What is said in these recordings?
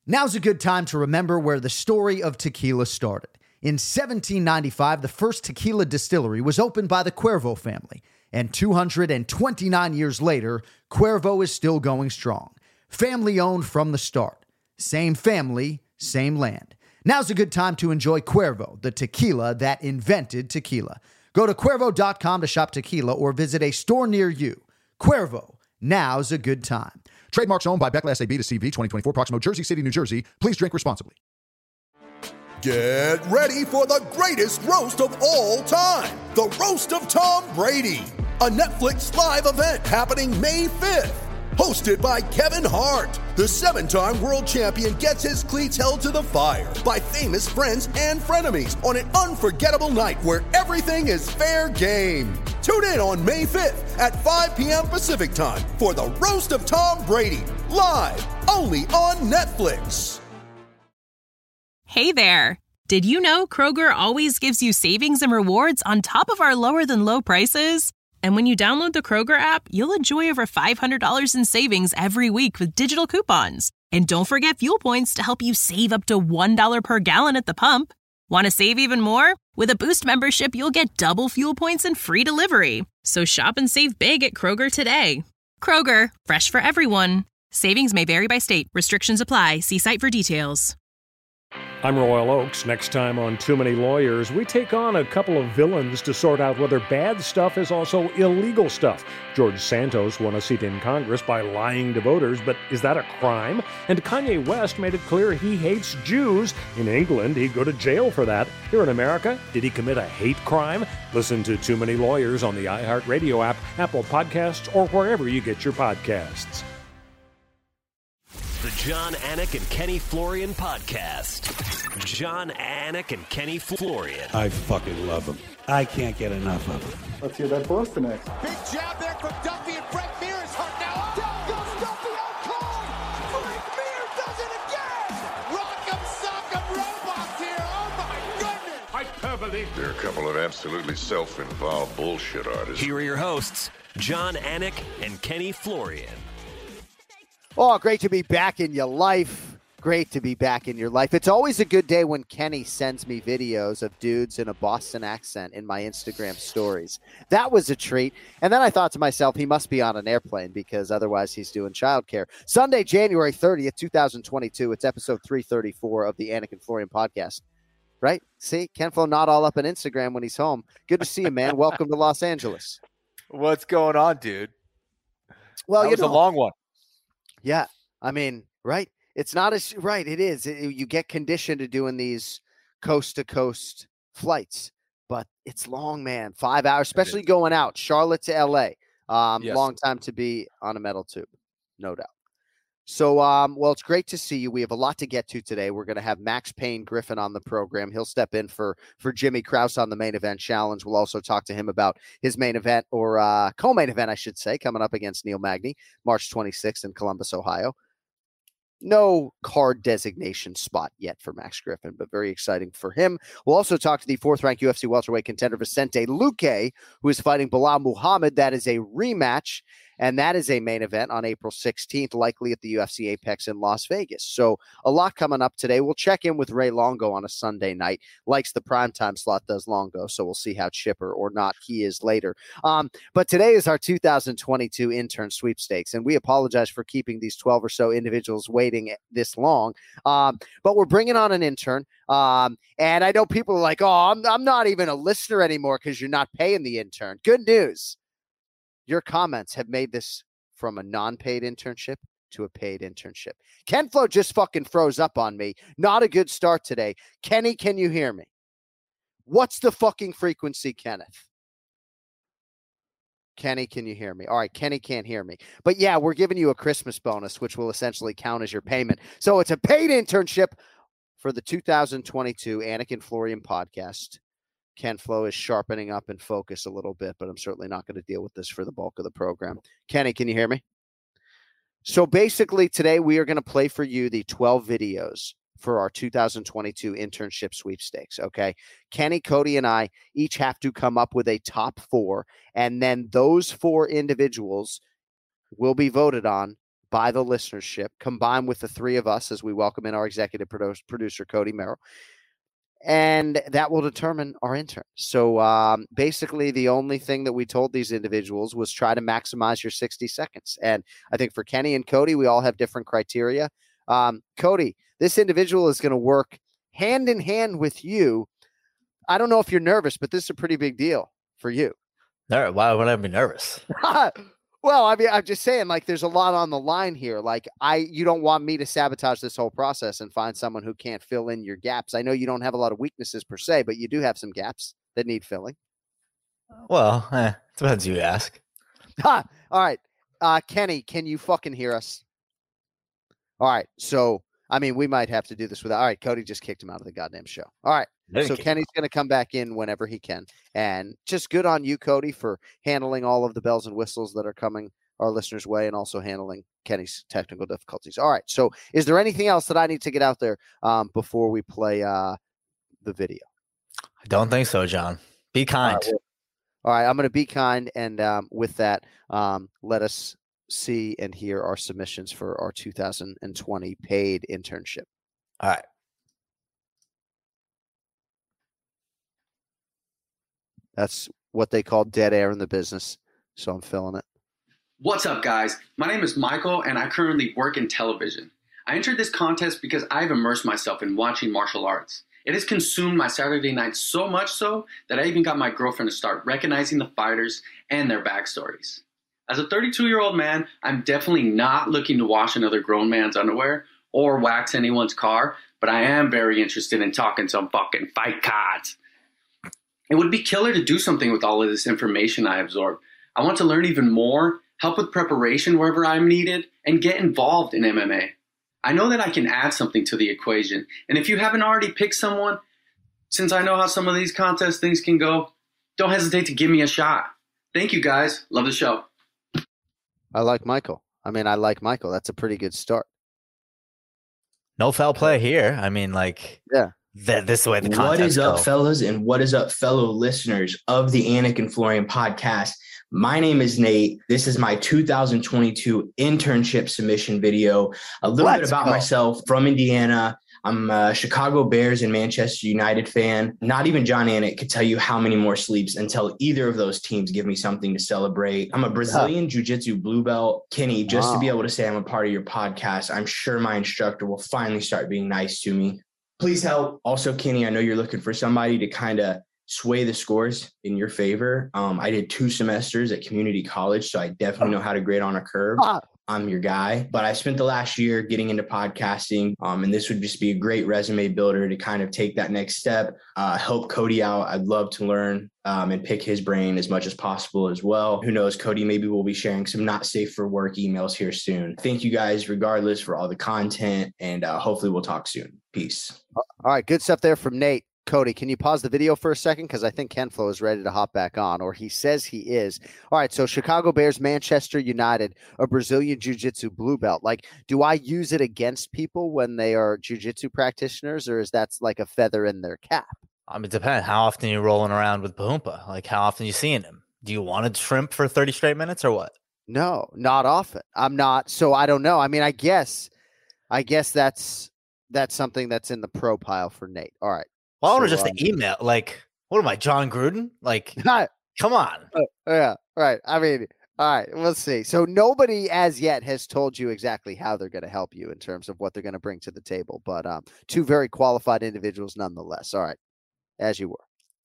Now's a good time to remember where the story of tequila started. In 1795, the first tequila distillery was opened by the Cuervo family, and 229 years later, Cuervo is still going strong. Family-owned from the start. Same family, same land. Now's a good time to enjoy Cuervo, the tequila that invented tequila. Go to Cuervo.com to shop tequila or visit a store near you. Cuervo, now's a good time. Trademarks owned by Beckley SAB to CV 2024, Proximo, Jersey City, New Jersey. Please drink responsibly. Get ready for the greatest roast of all time. The Roast of Tom Brady. A Netflix live event happening May 5th. Hosted by Kevin Hart. The 7-time world champion gets his cleats held to the fire by famous friends and frenemies on an unforgettable night where everything is fair game. Tune in on May 5th at 5 p.m. Pacific time for the Roast of Tom Brady. Live only on Netflix. Hey there. Did you know Kroger always gives you savings and rewards on top of our lower than low prices? And when you download the Kroger app, you'll enjoy over $500 in savings every week with digital coupons. And don't forget fuel points to help you save up to $1 per gallon at the pump. Want to save even more? With a Boost membership, you'll get double fuel points and free delivery. So shop and save big at Kroger today. Kroger, fresh for everyone. Savings may vary by state. Restrictions apply. See site for details. I'm Royal Oakes. Next time on Too Many Lawyers, we take on a couple of villains to sort out whether bad stuff is also illegal stuff. George Santos won a seat in Congress by lying to voters, but is that a crime? And Kanye West made it clear he hates Jews. In England, he'd go to jail for that. Here in America, did he commit a hate crime? Listen to Too Many Lawyers on the iHeartRadio app, Apple Podcasts, or wherever you get your podcasts. The John Anik and Kenny Florian podcast. John Anik and Kenny Florian. I fucking love them. I can't get enough of them. Let's hear that Boston X. Big jab there from Duffy, and Frank Mir is hurt now. Down goes Duffy, out cold. Frank Mir does it again. Rock'em sock'em robots here. Oh my goodness. Hyperbole. There are a couple of absolutely self-involved bullshit artists. Here are your hosts, John Anik and Kenny Florian. Oh, great to be back in your life. Great to be back in your life. It's always a good day when Kenny sends me videos of dudes in a Boston accent in my Instagram stories. That was a treat. And then I thought to myself, he must be on an airplane because otherwise he's doing childcare. Sunday, January 30th, 2022. It's episode 334 of the Anik and Florian podcast. Right? See, Ken Flo not all up on Instagram when he's home. Good to see you, man. Welcome to Los Angeles. What's going on, dude? Well, that was a long one. Yeah, I mean, right? It's not as right. It is. You get conditioned to doing these coast-to-coast flights, but it's long, man. 5 hours, especially going out. Charlotte to L.A. Yes. Long time to be on a metal tube, no doubt. So, well, it's great to see you. We have a lot to get to today. We're going to have Max Payne Griffin on the program. He'll step in for Jimmy Krause on the main event challenge. We'll also talk to him about his main event, or co-main event, I should say, coming up against Neil Magny, March 26th in Columbus, Ohio. No card designation spot yet for Max Griffin, but very exciting for him. We'll also talk to the 4th-ranked UFC welterweight contender Vicente Luque, who is fighting Bilal Muhammad. That is a rematch, and that is a main event on April 16th, likely at the UFC Apex in Las Vegas. So a lot coming up today. We'll check in with Ray Longo on a Sunday night. Likes the primetime slot, does Longo, so we'll see how chipper or not he is later. But today is our 2022 intern sweepstakes, and we apologize for keeping these 12 or so individuals waiting this long. But we're bringing on an intern, and I know people are like, oh, I'm not even a listener anymore because you're not paying the intern. Good news. Your comments have made this from a non-paid internship to a paid internship. Ken Flo just fucking froze up on me. Not a good start today. Kenny, can you hear me? What's the fucking frequency, Kenneth? Kenny, can you hear me? All right, Kenny can't hear me. But yeah, we're giving you a Christmas bonus, which will essentially count as your payment. So it's a paid internship for the 2022 Anik and Florian podcast. Ken Flo is sharpening up and focus a little bit, but I'm certainly not going to deal with this for the bulk of the program. Kenny, can you hear me? So basically today we are going to play for you the 12 videos for our 2022 internship sweepstakes. Okay. Kenny, Cody, and I each have to come up with a top 4, and then those 4 individuals will be voted on by the listenership, combined with the three of us as we welcome in our executive producer, Cody Merrill. And that will determine our intern. So basically, the only thing that we told these individuals was try to maximize your 60 seconds. And I think for Kenny and Cody, we all have different criteria. Cody, this individual is going to work hand in hand with you. I don't know if you're nervous, but this is a pretty big deal for you. Why would I be nervous? Well, I mean, I'm just saying, like, there's a lot on the line here. Like, you don't want me to sabotage this whole process and find someone who can't fill in your gaps. I know you don't have a lot of weaknesses per se, but you do have some gaps that need filling. Well, depends who you ask. All right. Kenny, can you fucking hear us? All right. So, I mean, we might have to do this without. All right. Cody just kicked him out of the goddamn show. All right. So Kenny's going to come back in whenever he can. And just good on you, Cody, for handling all of the bells and whistles that are coming our listeners' way and also handling Kenny's technical difficulties. All right. So is there anything else that I need to get out there before we play the video? I don't think so, John. Be kind. All right. I'm going to be kind. And with that, let us see and hear our submissions for our 2020 paid internship. All right. That's what they call dead air in the business. So I'm filling it. What's up, guys? My name is Michael, and I currently work in television. I entered this contest because I've immersed myself in watching martial arts. It has consumed my Saturday nights so much so that I even got my girlfriend to start recognizing the fighters and their backstories. As a 32-year-old man, I'm definitely not looking to wash another grown man's underwear or wax anyone's car, but I am very interested in talking some fucking fight cards. It would be killer to do something with all of this information I absorb. I want to learn even more, help with preparation wherever I'm needed, and get involved in MMA. I know that I can add something to the equation. And if you haven't already picked someone, since I know how some of these contest things can go, don't hesitate to give me a shot. Thank you, guys. Love the show. I like Michael. That's a pretty good start. No foul play here. I mean, like, yeah. This way the contest What is up, go. fellas, and what is up, fellow listeners of the Anik and Florian podcast? My name is Nate. This is my 2022 internship submission video. A little bit about myself. From Indiana. I'm a Chicago Bears and Manchester United fan. Not even John Anik could tell you how many more sleeps until either of those teams give me something to celebrate. I'm a Brazilian Jiu-Jitsu blue belt. Kenny, just to be able to say I'm a part of your podcast, I'm sure my instructor will finally start being nice to me. Please help. Also, Kenny, I know you're looking for somebody to kind of sway the scores in your favor. I did 2 semesters at community college, so I definitely know how to grade on a curve. I'm your guy. But I spent the last year getting into podcasting, and this would just be a great resume builder to kind of take that next step, help Cody out. I'd love to learn and pick his brain as much as possible as well. Who knows, Cody, maybe we'll be sharing some not safe for work emails here soon. Thank you guys, regardless, for all the content, and hopefully we'll talk soon. Peace. All right, good stuff there from Nate. Cody, can you pause the video for a second? Because I think Ken Flo is ready to hop back on, or he says he is. All right, so Chicago Bears, Manchester United, a Brazilian Jiu-Jitsu blue belt. Like, do I use it against people when they are Jiu-Jitsu practitioners, or is that like a feather in their cap? I mean, it depends. How often are you rolling around with Bahumpa? Like, how often are you seeing him? Do you want to shrimp for 30 straight minutes or what? No, not often. I'm not. So I don't know. I mean, I guess that's something that's in the pro pile for Nate. All right. Well, I want to just email. Like, what am I, John Gruden? Like, come on. Yeah, right. I mean, all right, we'll see. So nobody as yet has told you exactly how they're going to help you in terms of what they're going to bring to the table. But 2 very qualified individuals nonetheless. All right, as you were.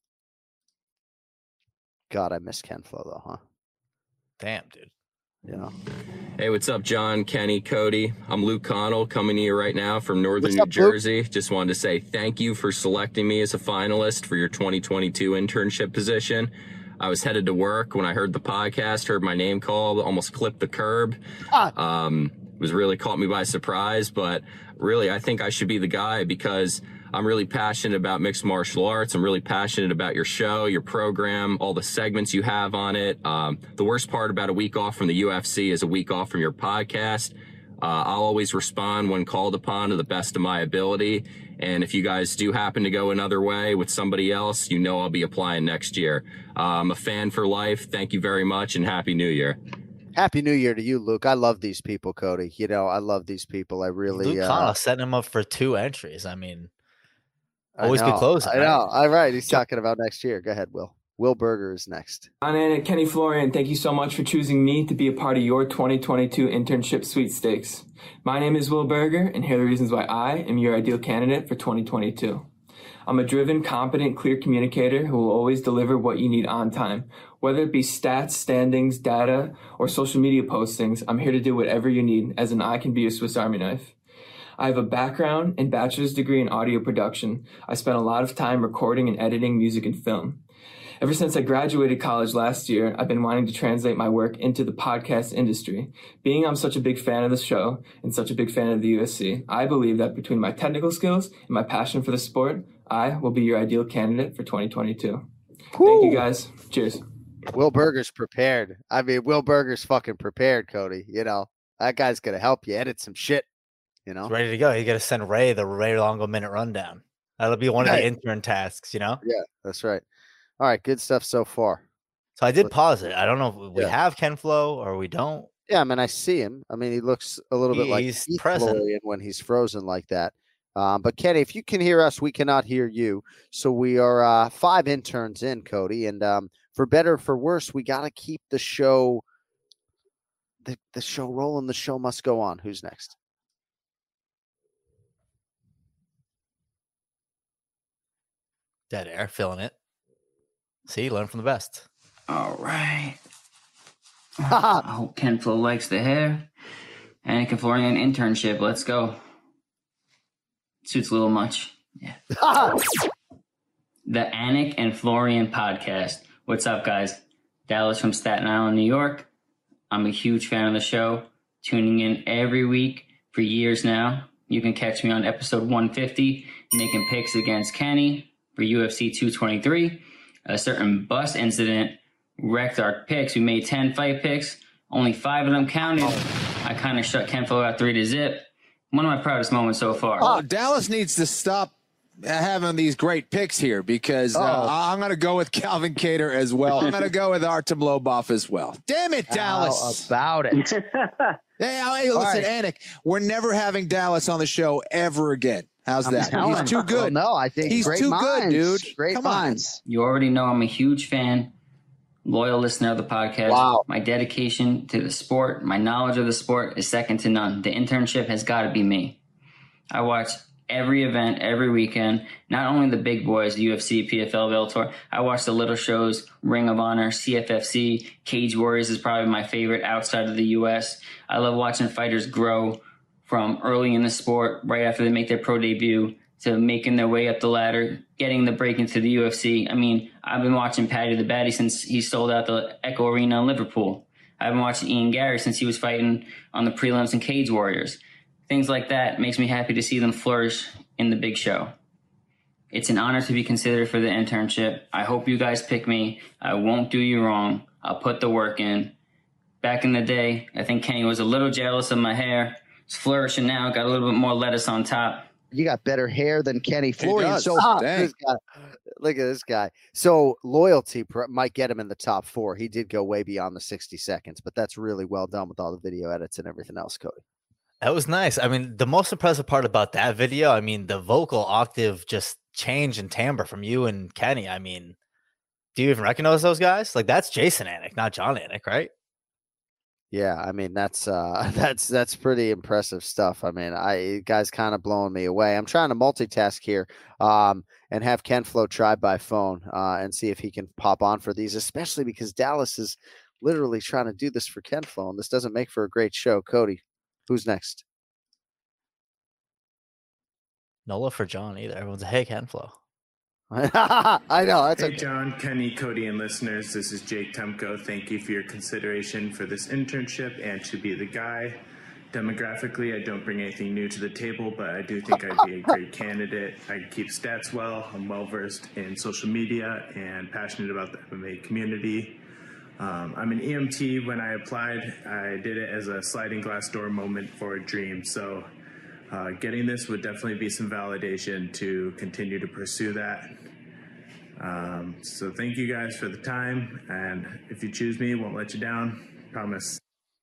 God, I miss Ken Flo, though, huh? Damn, dude. Yeah. Hey, what's up, John, Kenny, Cody? I'm Luke Connell coming to you right now from Northern New Jersey. Just wanted to say thank you for selecting me as a finalist for your 2022 internship position. I was headed to work when I heard the podcast, heard my name called, almost clipped the curb. Was really caught me by surprise, but really I think I should be the guy because I'm really passionate about mixed martial arts. I'm really passionate about your show, your program, all the segments you have on it. The worst part about a week off from the UFC is a week off from your podcast. I'll always respond when called upon to the best of my ability. And if you guys do happen to go another way with somebody else, you know I'll be applying next year. I'm a fan for life. Thank you very much and Happy New Year. Happy New Year to you, Luke. I love these people, Cody. You know, I love these people. I really. Luke Connell setting him up for 2 entries. I mean, always I know, be closing. I know. All right. He's talking about next year. Go ahead, Will. Will Berger is next. John Anik, Kenny Florian, thank you so much for choosing me to be a part of your 2022 internship sweepstakes. My name is Will Berger, and here are the reasons why I am your ideal candidate for 2022. I'm a driven, competent, clear communicator who will always deliver what you need on time. Whether it be stats, standings, data, or social media postings, I'm here to do whatever you need, as an eye can be a Swiss Army knife. I have a background and bachelor's degree in audio production. I spent a lot of time recording and editing music and film. Ever since I graduated college last year, I've been wanting to translate my work into the podcast industry. Being I'm such a big fan of the show and such a big fan of the UFC, I believe that between my technical skills and my passion for the sport, I will be your ideal candidate for 2022. Thank you, guys. Cheers. Will Berger's prepared. I mean, Will Berger's fucking prepared, Cody. You know, that guy's going to help you edit some shit, you know? He's ready to go. You got to send Ray the Ray Longo minute rundown. That'll be one of the intern tasks, you know? Yeah, that's right. All right, good stuff so far. So I did pause it. I don't know if we have Ken Flo or we don't. Yeah, I mean, I see him. I mean, he looks a little bit like he's present when he's frozen like that. But Kenny, if you can hear us, we cannot hear you. So we are 5 interns in, Cody, and for better or for worse, we got to keep the show, the show rolling. The show must go on. Who's next? Dead air, feeling it. See, learn from the best. All right. I hope Ken Flo likes the hair. Anik Florian internship. Let's go. Suits a little much. Yeah. The Anik and Florian podcast. What's up, guys? Dallas from Staten Island, New York. I'm a huge fan of the show. Tuning in every week for years now. You can catch me on episode 150, making picks against Kenny for UFC 223. A certain bus incident wrecked our picks. We made 10 fight picks. Only 5 of them counted. I kind of shut Ken Flo out 3-0. One of my proudest moments so far. Oh, Dallas needs to stop having these great picks here because I'm going to go with Calvin Kattar as well. I'm going to go with Artem Lobov as well. Damn it, Dallas. How about it? Hey, listen, Anik, we're never having Dallas on the show ever again. How's that? He's too good. Well, no, I think he's too good, dude. Great minds. You already know I'm a huge fan, loyal listener of the podcast. Wow. My dedication to the sport, my knowledge of the sport is second to none. The internship has got to be me. I watch every event, every weekend, not only the big boys, the UFC, PFL, Bellator. I watch the little shows, Ring of Honor, CFFC, Cage Warriors is probably my favorite outside of the U.S. I love watching fighters grow from early in the sport, right after they make their pro debut, to making their way up the ladder, getting the break into the UFC. I mean, I've been watching Paddy the Baddy since he sold out the Echo Arena in Liverpool. I've been watching Ian Gary since he was fighting on the prelims in Cage Warriors. Things like that makes me happy to see them flourish in the big show. It's an honor to be considered for the internship. I hope you guys pick me. I won't do you wrong. I'll put the work in. Back in the day, I think Kenny was a little jealous of my hair. It's flourishing now. Got a little bit more lettuce on top. You got better hair than Kenny Florian. So Dang. look at this guy. So loyalty might get him in the top 4. He did go way beyond the 60 seconds, but that's really well done with all the video edits and everything else, Cody. That was nice. I mean, the most impressive part about that video, I mean, the vocal octave just change and timbre from you and Kenny. I mean, do you even recognize those guys? Like, that's Jason Anik, not John Anik, right? Yeah, I mean that's pretty impressive stuff. I mean, guys kind of blowing me away. I'm trying to multitask here, and have Ken Flo try by phone, and see if he can pop on for these, especially because Dallas is literally trying to do this for Ken Flo, and this doesn't make for a great show. Cody, who's next? Nola for John either. Everyone's like, hey, Ken Flo. I know. That's hey, John, Kenny, Cody, and listeners. This is Jake Temko. Thank you for your consideration for this internship and to be the guy. Demographically, I don't bring anything new to the table, but I do think I'd be a great candidate. I keep stats well. I'm well-versed in social media and passionate about the MMA community. I'm an EMT. When I applied, I did it as a sliding glass door moment for a dream. So getting this would definitely be some validation to continue to pursue that. So thank you guys for the time, and if you choose me, won't let you down, promise.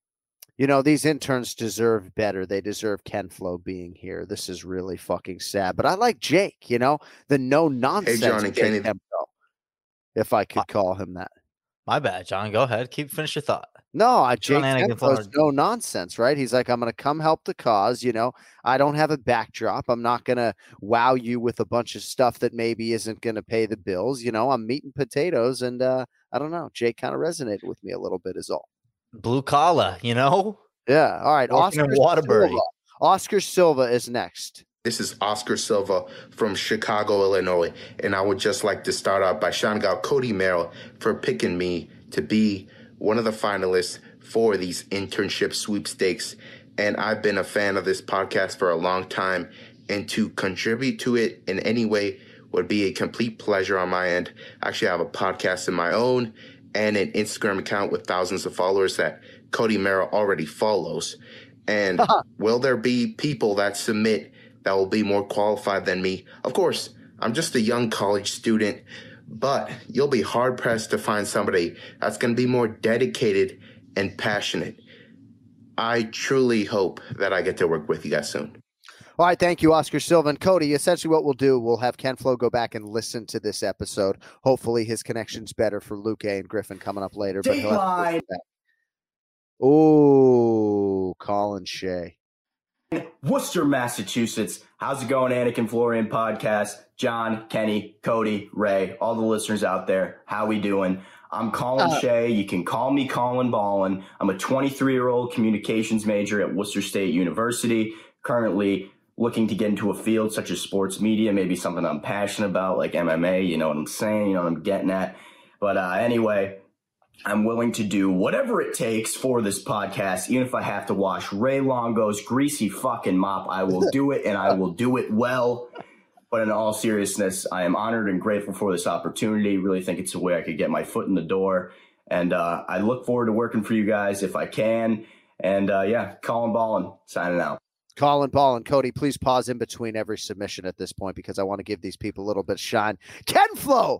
You know, these interns deserve better. They deserve Ken Flo being here. This is really fucking sad. But I like Jake, you know, the no-nonsense John and Kenny. if I could call him that. My bad, John. Go ahead. Finish your thought. No, Jake Tempo's no nonsense, right? He's like, I'm going to come help the cause. You know, I don't have a backdrop. I'm not going to wow you with a bunch of stuff that maybe isn't going to pay the bills. You know, I'm meat and potatoes. And I don't know. Jake kind of resonated with me a little bit is all. Blue collar, you know? Yeah. All right. Oscar Silva is next. This is Oscar Silva from Chicago, Illinois. And I would just like to start out by shouting out Cody Merrill for picking me to be one of the finalists for these internship sweepstakes. And I've been a fan of this podcast for a long time. And to contribute to it in any way would be a complete pleasure on my end. Actually, I have a podcast of my own and an Instagram account with thousands of followers that Cody Merrill already follows. And will there be people that submit that will be more qualified than me? Of course, I'm just a young college student, but you'll be hard-pressed to find somebody that's going to be more dedicated and passionate. I truly hope that I get to work with you guys soon. All right, thank you, Oscar Silva. And Cody, essentially what we'll do, we'll have Ken Flo go back and listen to this episode. Hopefully his connection's better for Luke A. and Griffin coming up later. Dateline. Oh, Colin Shea. Worcester, Massachusetts. How's it going, Anik and Florian podcast? John, Kenny, Cody, Ray, all the listeners out there. How we doing? I'm Colin Shea. You can call me Colin Ballin. I'm a 23-year-old communications major at Worcester State University, currently looking to get into a field such as sports media, maybe something I'm passionate about, like MMA, you know what I'm saying, you know what I'm getting at. But anyway, I'm willing to do whatever it takes for this podcast, even if I have to wash Ray Longo's greasy fucking mop. I will do it, and I will do it well. But in all seriousness, I am honored and grateful for this opportunity. Really think it's a way I could get my foot in the door. And I look forward to working for you guys if I can. And yeah, Colin Ballin, signing out. Colin Ballin. Cody, please pause in between every submission at this point because I want to give these people a little bit of shine. Ken Flo!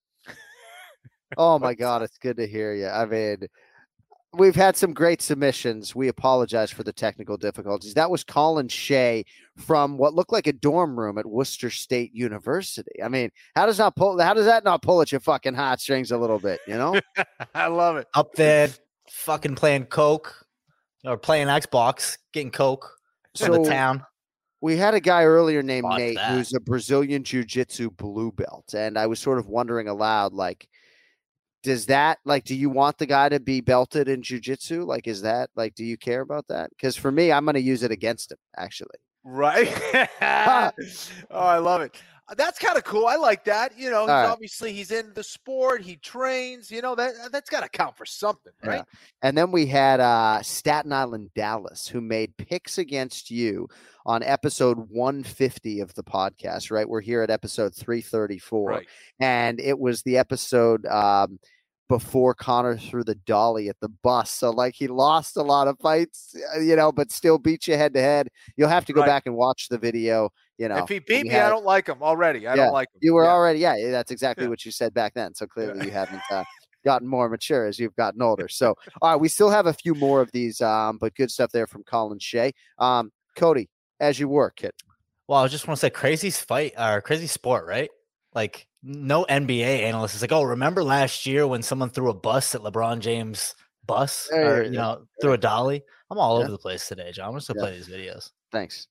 Oh, my God, it's good to hear you. I mean, we've had some great submissions. We apologize for the technical difficulties. That was Colin Shea from what looked like a dorm room at Worcester State University. I mean, how does that not pull at your fucking heartstrings a little bit, you know? I love it. Up there fucking playing Coke or playing Xbox, getting Coke for the town. We had a guy earlier named Nate who's a Brazilian Jiu-Jitsu blue belt. And I was sort of wondering aloud, like, does that, like, do you want the guy to be belted in jiu-jitsu? Like, is that, like, do you care about that? Because for me, I'm going to use it against him, actually. Right? Oh, I love it. That's kind of cool. I like that. You know, obviously he's in the sport. He trains. You know, that's got to count for something, right? Yeah. And then we had Staten Island Dallas, who made picks against you on episode 150 of the podcast, right? We're here at episode 334. Right. And it was the episode before Connor threw the dolly at the bus. So, like, he lost a lot of fights, you know, but still beat you head-to-head. You'll have to go back and watch the video. You know, if he beat me, I don't like him already. I don't like him. You were already, that's exactly what you said back then. So clearly you haven't gotten more mature as you've gotten older. So, all right, we still have a few more of these, but good stuff there from Colin Shea. Cody, as you work, kid. Well, I just want to say crazy sport, right? Like, no NBA analyst is like, oh, remember last year when someone threw a bus at LeBron James' bus or, threw a dolly? I'm all over the place today, John. I'm just going to play these videos. Thanks.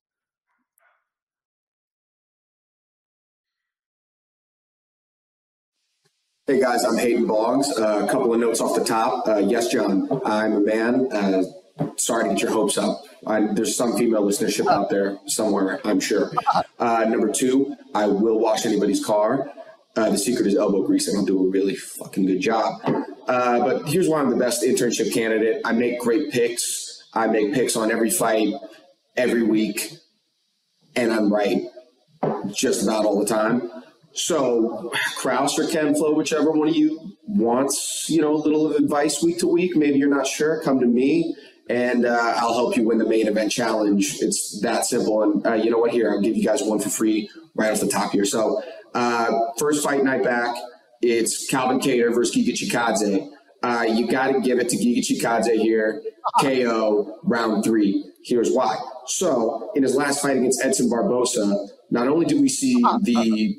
Hey guys, I'm Hayden Boggs. A couple of notes off the top. Yes, John, I'm a man. Sorry to get your hopes up. There's some female listenership out there somewhere, I'm sure. Number two, I will wash anybody's car. The secret is elbow grease. I don't do a really fucking good job. But here's why I'm the best internship candidate. I make great picks. I make picks on every fight, every week, and I'm right just about all the time. So Kraus or Ken Flo, whichever one of you wants, a little advice week to week, maybe you're not sure, come to me and I'll help you win the main event challenge. It's that simple. And you know what? Here, I'll give you guys one for free right off the top here. So first fight night back, it's Calvin Kattar versus Giga Chikadze. You got to give it to Giga Chikadze here. KO round 3. Here's why. So in his last fight against Edson Barbosa, not only did we see the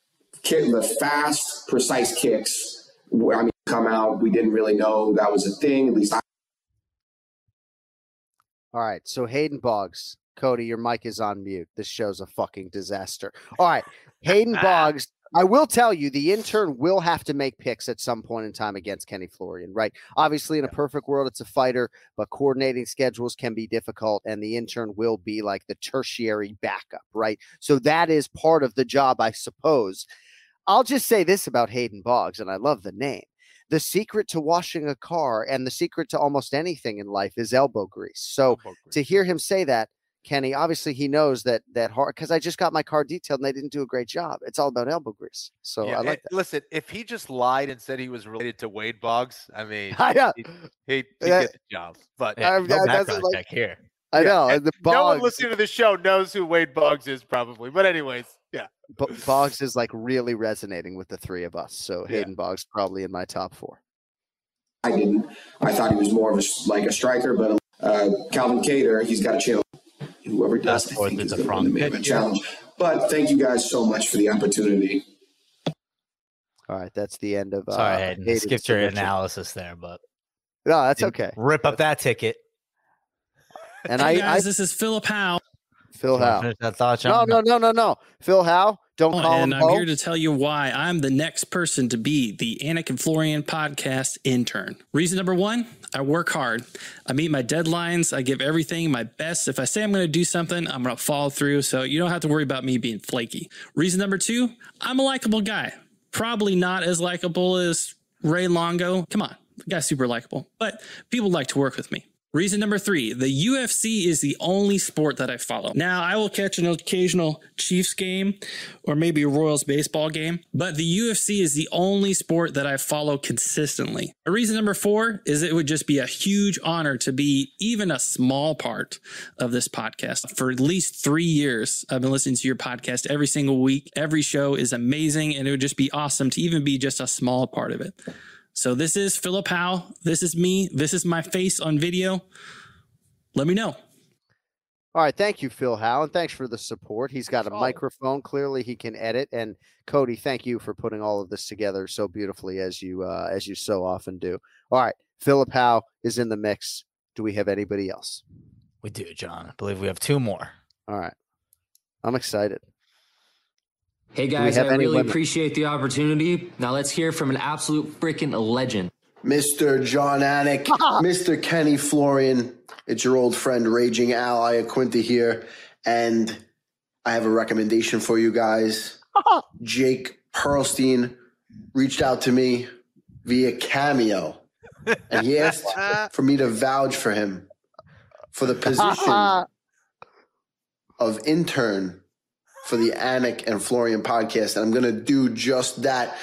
fast, precise kicks, come out, we didn't really know that was a thing. At least All right, so Hayden Boggs. Cody, your mic is on mute. This show's a fucking disaster. All right, Hayden Boggs. I will tell you, the intern will have to make picks at some point in time against Kenny Florian, right? Obviously, in a perfect world, it's a fighter, but coordinating schedules can be difficult, and the intern will be like the tertiary backup, right? So that is part of the job, I suppose. I'll just say this about Hayden Boggs, and I love the name. The secret to washing a car and the secret to almost anything in life is elbow grease. So to hear him say that, Kenny, obviously he knows that hard, because I just got my car detailed and they didn't do a great job. It's all about elbow grease. So I like that. Listen, if he just lied and said he was related to Wade Boggs, I mean, he'd get the job. But no background check here. I know. And no one listening to the show knows who Wade Boggs is, probably. But anyways, yeah. Boggs is like really resonating with the three of us. So Hayden Boggs probably in my top 4. I didn't. I thought he was more of a striker, but Calvin Cater, he's got a channel. Whoever does, I think he's going to win the challenge. But thank you guys so much for the opportunity. All right, that's the end of. Sorry, Hayden. Skipped your analysis there, but no, that's okay. Rip up that ticket. And hey guys, this is Philip Howe. Phil Howe. That thought, no. Phil Howe. Don't call him. And I'm here to tell you why I'm the next person to be the Anik and Florian podcast intern. Reason number 1, I work hard. I meet my deadlines. I give everything my best. If I say I'm going to do something, I'm going to follow through. So you don't have to worry about me being flaky. Reason number 2, I'm a likable guy. Probably not as likable as Ray Longo. Come on, the guy's super likable, but people like to work with me. Reason number 3, the UFC is the only sport that I follow. Now, I will catch an occasional Chiefs game or maybe a Royals baseball game, but the UFC is the only sport that I follow consistently. Reason number 4 is it would just be a huge honor to be even a small part of this podcast. For at least 3 years, I've been listening to your podcast every single week. Every show is amazing, and it would just be awesome to even be just a small part of it. So this is Philip Howe. This is me. This is my face on video. Let me know. All right. Thank you, Phil Howe. And thanks for the support. He's got a microphone. Clearly he can edit. And Cody, thank you for putting all of this together so beautifully as you so often do. All right. Philip Howe is in the mix. Do we have anybody else? We do, John. I believe we have 2 more. All right. I'm excited. Hey guys, I really appreciate the opportunity. Now let's hear from an absolute freaking legend. Mr. Jon Anik, Mr. Kenny Florian. It's your old friend, Raging Al Iaquinta here. And I have a recommendation for you guys. Jake Pearlstein reached out to me via Cameo. And he asked for me to vouch for him for the position of intern for the Anik and Florian podcast, and I'm going to do just that.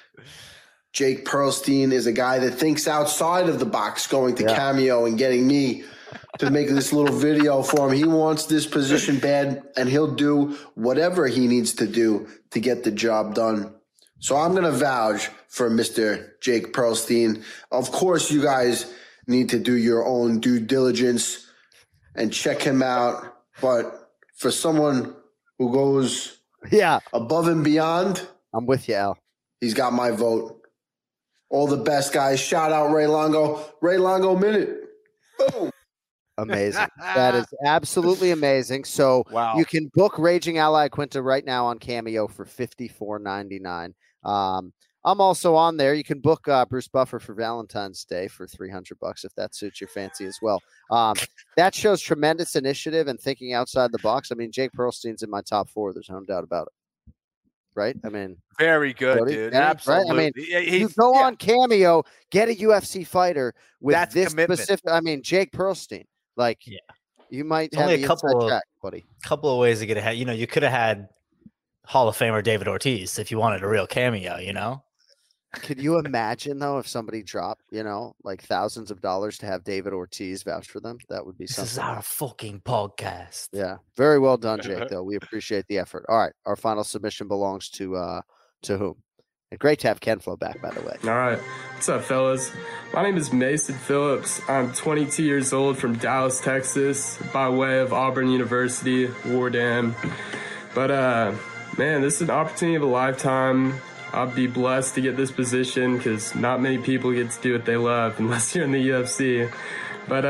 Jake Pearlstein is a guy that thinks outside of the box, going to Cameo and getting me to make this little video for him. He wants this position bad, and he'll do whatever he needs to do to get the job done. So I'm going to vouch for Mr. Jake Pearlstein. Of course, you guys need to do your own due diligence and check him out, but for someone who goes above and beyond, I'm with you, Al. He's got my vote. All the best, guys. Shout out Ray Longo. Ray Longo minute. Boom. Amazing. That is absolutely amazing. So you can book Raging Al Iaquinta right now on Cameo for $54.99. I'm also on there. You can book Bruce Buffer for Valentine's Day for $300 if that suits your fancy as well. That shows tremendous initiative and thinking outside the box. I mean, Jake Pearlstein's in my top 4. There's no doubt about it. Right? I mean, very good, Cody, dude. Yeah, absolutely. Right? I mean, you go on Cameo, get a UFC fighter with this commitment. specific. I mean, Jake Pearlstein. Like, you might have only a couple track, buddy. Couple of ways to get ahead. You know, you could have had Hall of Famer David Ortiz if you wanted a real cameo. You know. Could you imagine, though, if somebody dropped, like thousands of dollars to have David Ortiz vouch for them? That would be something. This is our fucking podcast. Yeah. Very well done, Jake, though. We appreciate the effort. All right. Our final submission belongs to whom? And great to have Ken Flo back, by the way. All right. What's up, fellas? My name is Mason Phillips. I'm 22 years old from Dallas, Texas, by way of Auburn University, War Dam. But, man, this is an opportunity of a lifetime. I'll be blessed to get this position because not many people get to do what they love unless you're in the UFC. But,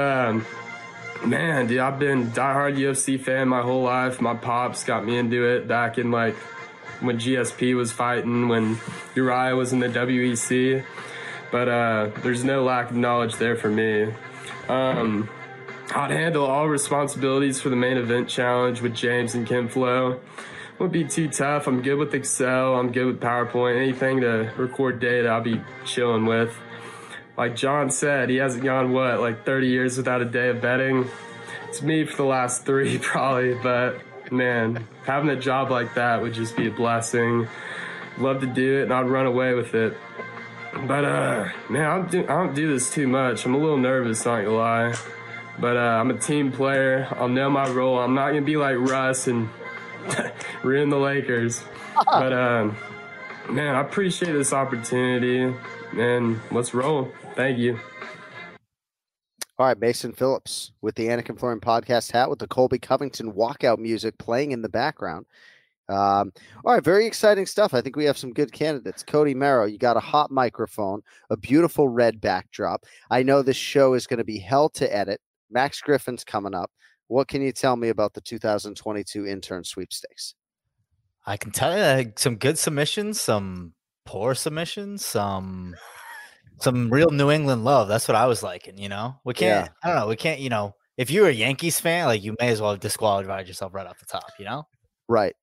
man, dude, I've been a diehard UFC fan my whole life. My pops got me into it back in, like, when GSP was fighting, when Uriah was in the WEC. But there's no lack of knowledge there for me. I'd handle all responsibilities for the main event challenge with James and Ken Flo. Wouldn't be too tough. I'm good with Excel. I'm good with PowerPoint. Anything to record data, I'll be chilling with. Like John said, he hasn't gone, like 30 years without a day of betting? It's me for the last 3 probably, but man, having a job like that would just be a blessing. Love to do it, and I'd run away with it. But, man, I don't do this too much. I'm a little nervous, not gonna lie. But I'm a team player. I'll know my role. I'm not gonna be like Russ and ruin the Lakers. But, man, I appreciate this opportunity, and let's roll. Thank you. All right, Mason Phillips with the Anik and Florian podcast hat with the Colby Covington walkout music playing in the background. All right, very exciting stuff. I think we have some good candidates. Cody Merrow, you got a hot microphone, a beautiful red backdrop. I know this show is going to be hell to edit. Max Griffin's coming up. What can you tell me about the 2022 intern sweepstakes? I can tell you some good submissions, some poor submissions, some real New England love. That's what I was liking, We can't, I don't know, we can't, if you're a Yankees fan, like you may as well have disqualified yourself right off the top, Right.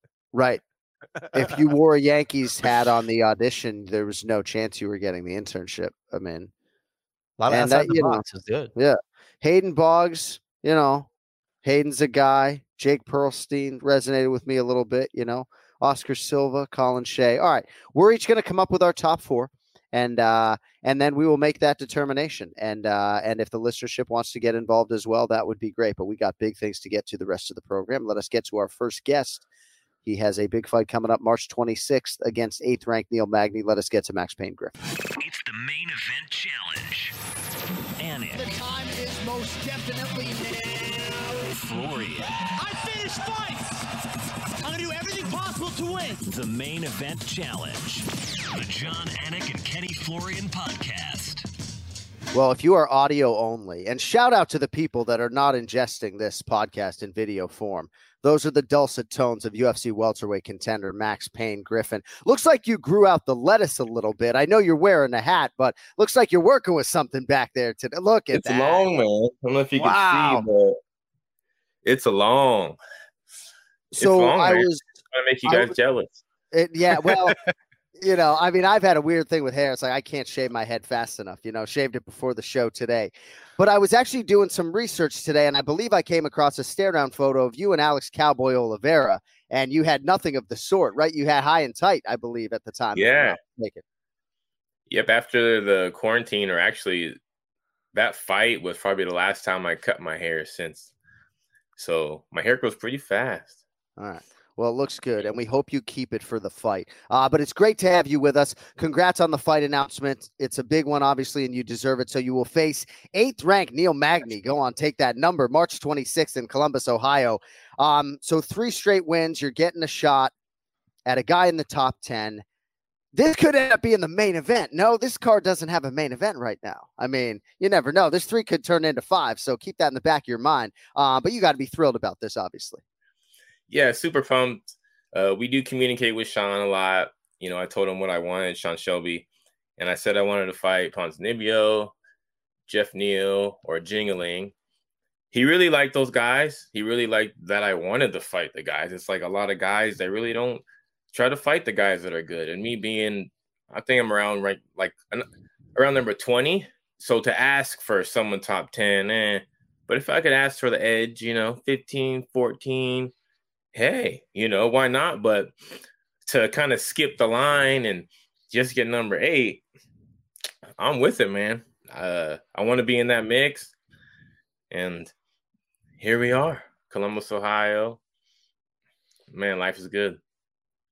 If you wore a Yankees hat on the audition, there was no chance you were getting the internship. I mean, a lot of outside the box is good. Yeah. Hayden Boggs, Hayden's a guy. Jake Pearlstein resonated with me a little bit, Oscar Silva, Colin Shea. All right. We're each going to come up with our top 4. And then we will make that determination. And if the listenership wants to get involved as well, that would be great. But we got big things to get to the rest of the program. Let us get to our first guest. He has a big fight coming up March 26th against 8th-ranked Neil Magny. Let us get to Max Payne Griffin. It's the main event challenge. Anik. The time is most definitely now. Florian. I finish fights. I'm going to do everything possible to win. The main event challenge. The John Anik and Kenny Florian podcast. Well, if you are audio only, and shout out to the people that are not ingesting this podcast in video form. Those are the dulcet tones of UFC welterweight contender Max Payne Griffin. Looks like you grew out the lettuce a little bit. I know you're wearing a hat, but looks like you're working with something back there today. Look at that. It's long, man. I don't know if you can see, but it's a long. So long, I man. was trying to make you guys jealous. Well, I mean, I've had a weird thing with hair. It's like I can't shave my head fast enough, shaved it before the show today. But I was actually doing some research today, and I believe I came across a stare-down photo of you and Alex Cowboy Oliveira, and you had nothing of the sort, right? You had high and tight, I believe, at the time. Yeah. Yep, after the quarantine, or actually that fight was probably the last time I cut my hair since. So my hair grows pretty fast. All right. Well, it looks good, and we hope you keep it for the fight. But it's great to have you with us. Congrats on the fight announcement. It's a big one, obviously, and you deserve it. So you will face 8th-ranked Neil Magny. Go on, take that number. March 26th in Columbus, Ohio. So 3 straight wins. You're getting a shot at a guy in the top 10. This could end up being the main event. No, this card doesn't have a main event right now. I mean, you never know. This 3 could turn into 5, so keep that in the back of your mind. But you got to be thrilled about this, obviously. Yeah, super pumped. We do communicate with Sean a lot. I told him what I wanted, Sean Shelby, and I said I wanted to fight Ponzinibbio, Jeff Neal, or Jingling. He really liked those guys. He really liked that I wanted to fight the guys. It's like a lot of guys that really don't try to fight the guys that are good. And me being, I think I'm around around number 20. So to ask for someone top 10, but if I could ask for the edge, 15, 14, hey, why not? But to kind of skip the line and just get number 8, I'm with it, man. I want to be in that mix. And here we are, Columbus, Ohio. Man, life is good.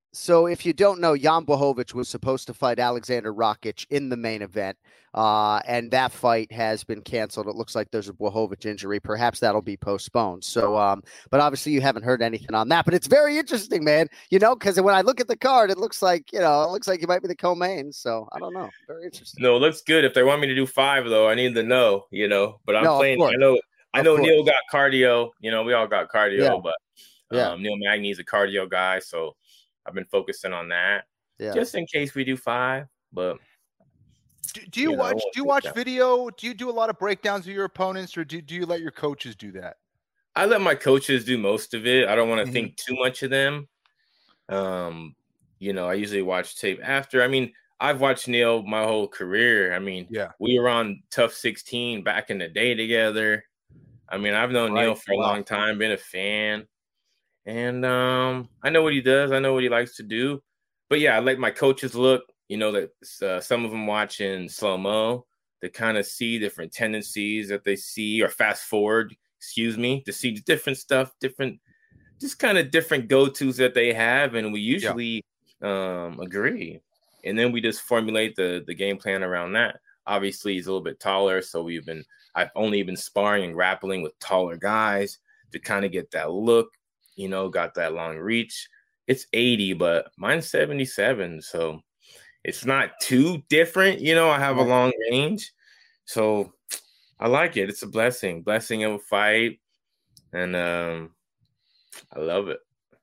So if you don't know, Jan Blachowicz was supposed to fight Alexander Rakic in the main event, and that fight has been canceled. It looks like there's a Blachowicz injury. Perhaps that'll be postponed. So, but obviously you haven't heard anything on that. But it's very interesting, man. Because when I look at the card, it looks like you might be the co-main. So I don't know. Very interesting. No, it looks good. If they want me to do 5, though, I need to know. But I'm playing. I know Neil got cardio. We all got cardio, but Neil Magny's a cardio guy, so I've been focusing on that just in case we do 5. But do you watch video? Do you do a lot of breakdowns of your opponents, or do you let your coaches do that? I let my coaches do most of it. I don't want to think too much of them. I usually watch tape after. I mean, I've watched Neil my whole career. I mean, we were on Tough 16 back in the day together. I mean, I've known Neil for a long time, been a fan. And I know what he does. I know what he likes to do. But, I let my coaches look, that some of them watch in slow-mo to kind of see different tendencies that they see, or fast forward, to see different stuff, different go-tos that they have. And we usually agree. And then we just formulate the game plan around that. Obviously, he's a little bit taller, so I've only been sparring and grappling with taller guys to kind of get that look. Got that long reach. It's 80, but mine's 77. So it's not too different. I have a long range. So I like it. It's a blessing of a fight. And I love it.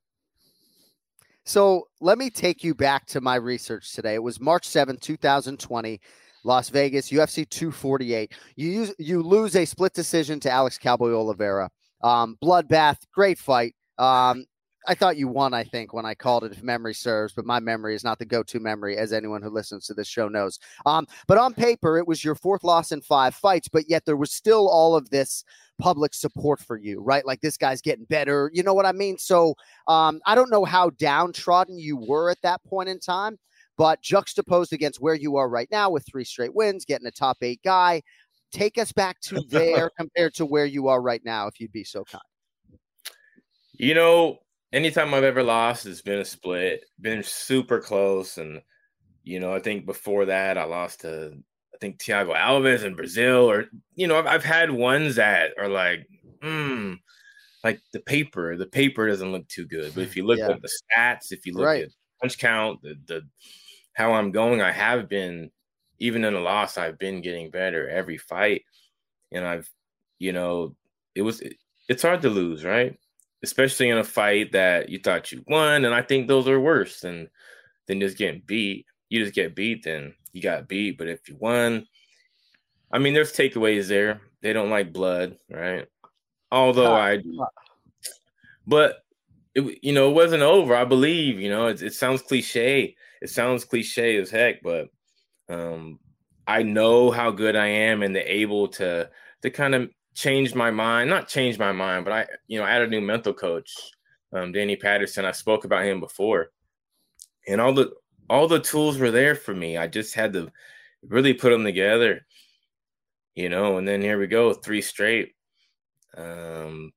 So let me take you back to my research today. It was March 7th, 2020, Las Vegas, UFC 248. You lose a split decision to Alex Cowboy Oliveira. Bloodbath, great fight. I thought you won, I think, when I called it, if memory serves, but my memory is not the go-to memory, as anyone who listens to this show knows. But on paper, it was your 4th loss in 5 fights, but yet there was still all of this public support for you, right? Like, this guy's getting better. You know what I mean? So I don't know how downtrodden you were at that point in time, but juxtaposed against where you are right now with 3 straight wins, getting a top 8 guy, take us back to there compared to where you are right now, if you'd be so kind. Anytime I've ever lost, it's been a split, been super close. And, I think before that, I lost to, Thiago Alves in Brazil, or, I've had ones that are like the paper doesn't look too good. But if you look at the stats, if you look at punch count, the how I'm going, I have been, even in a loss, I've been getting better every fight. And it's hard to lose, right? Especially in a fight that you thought you won. And I think those are worse than just getting beat. You just get beat, then you got beat. But if you won, I mean, there's takeaways there. They don't like blood, right? Although I do. But, it wasn't over, I believe. It sounds cliche. It sounds cliche as heck, but I know how good I am and able to kind of changed my mind, not changed my mind, but I added a new mental coach, Danny Patterson. I spoke about him before, and all the tools were there for me. I just had to really put them together, and then here we go, 3 straight. Some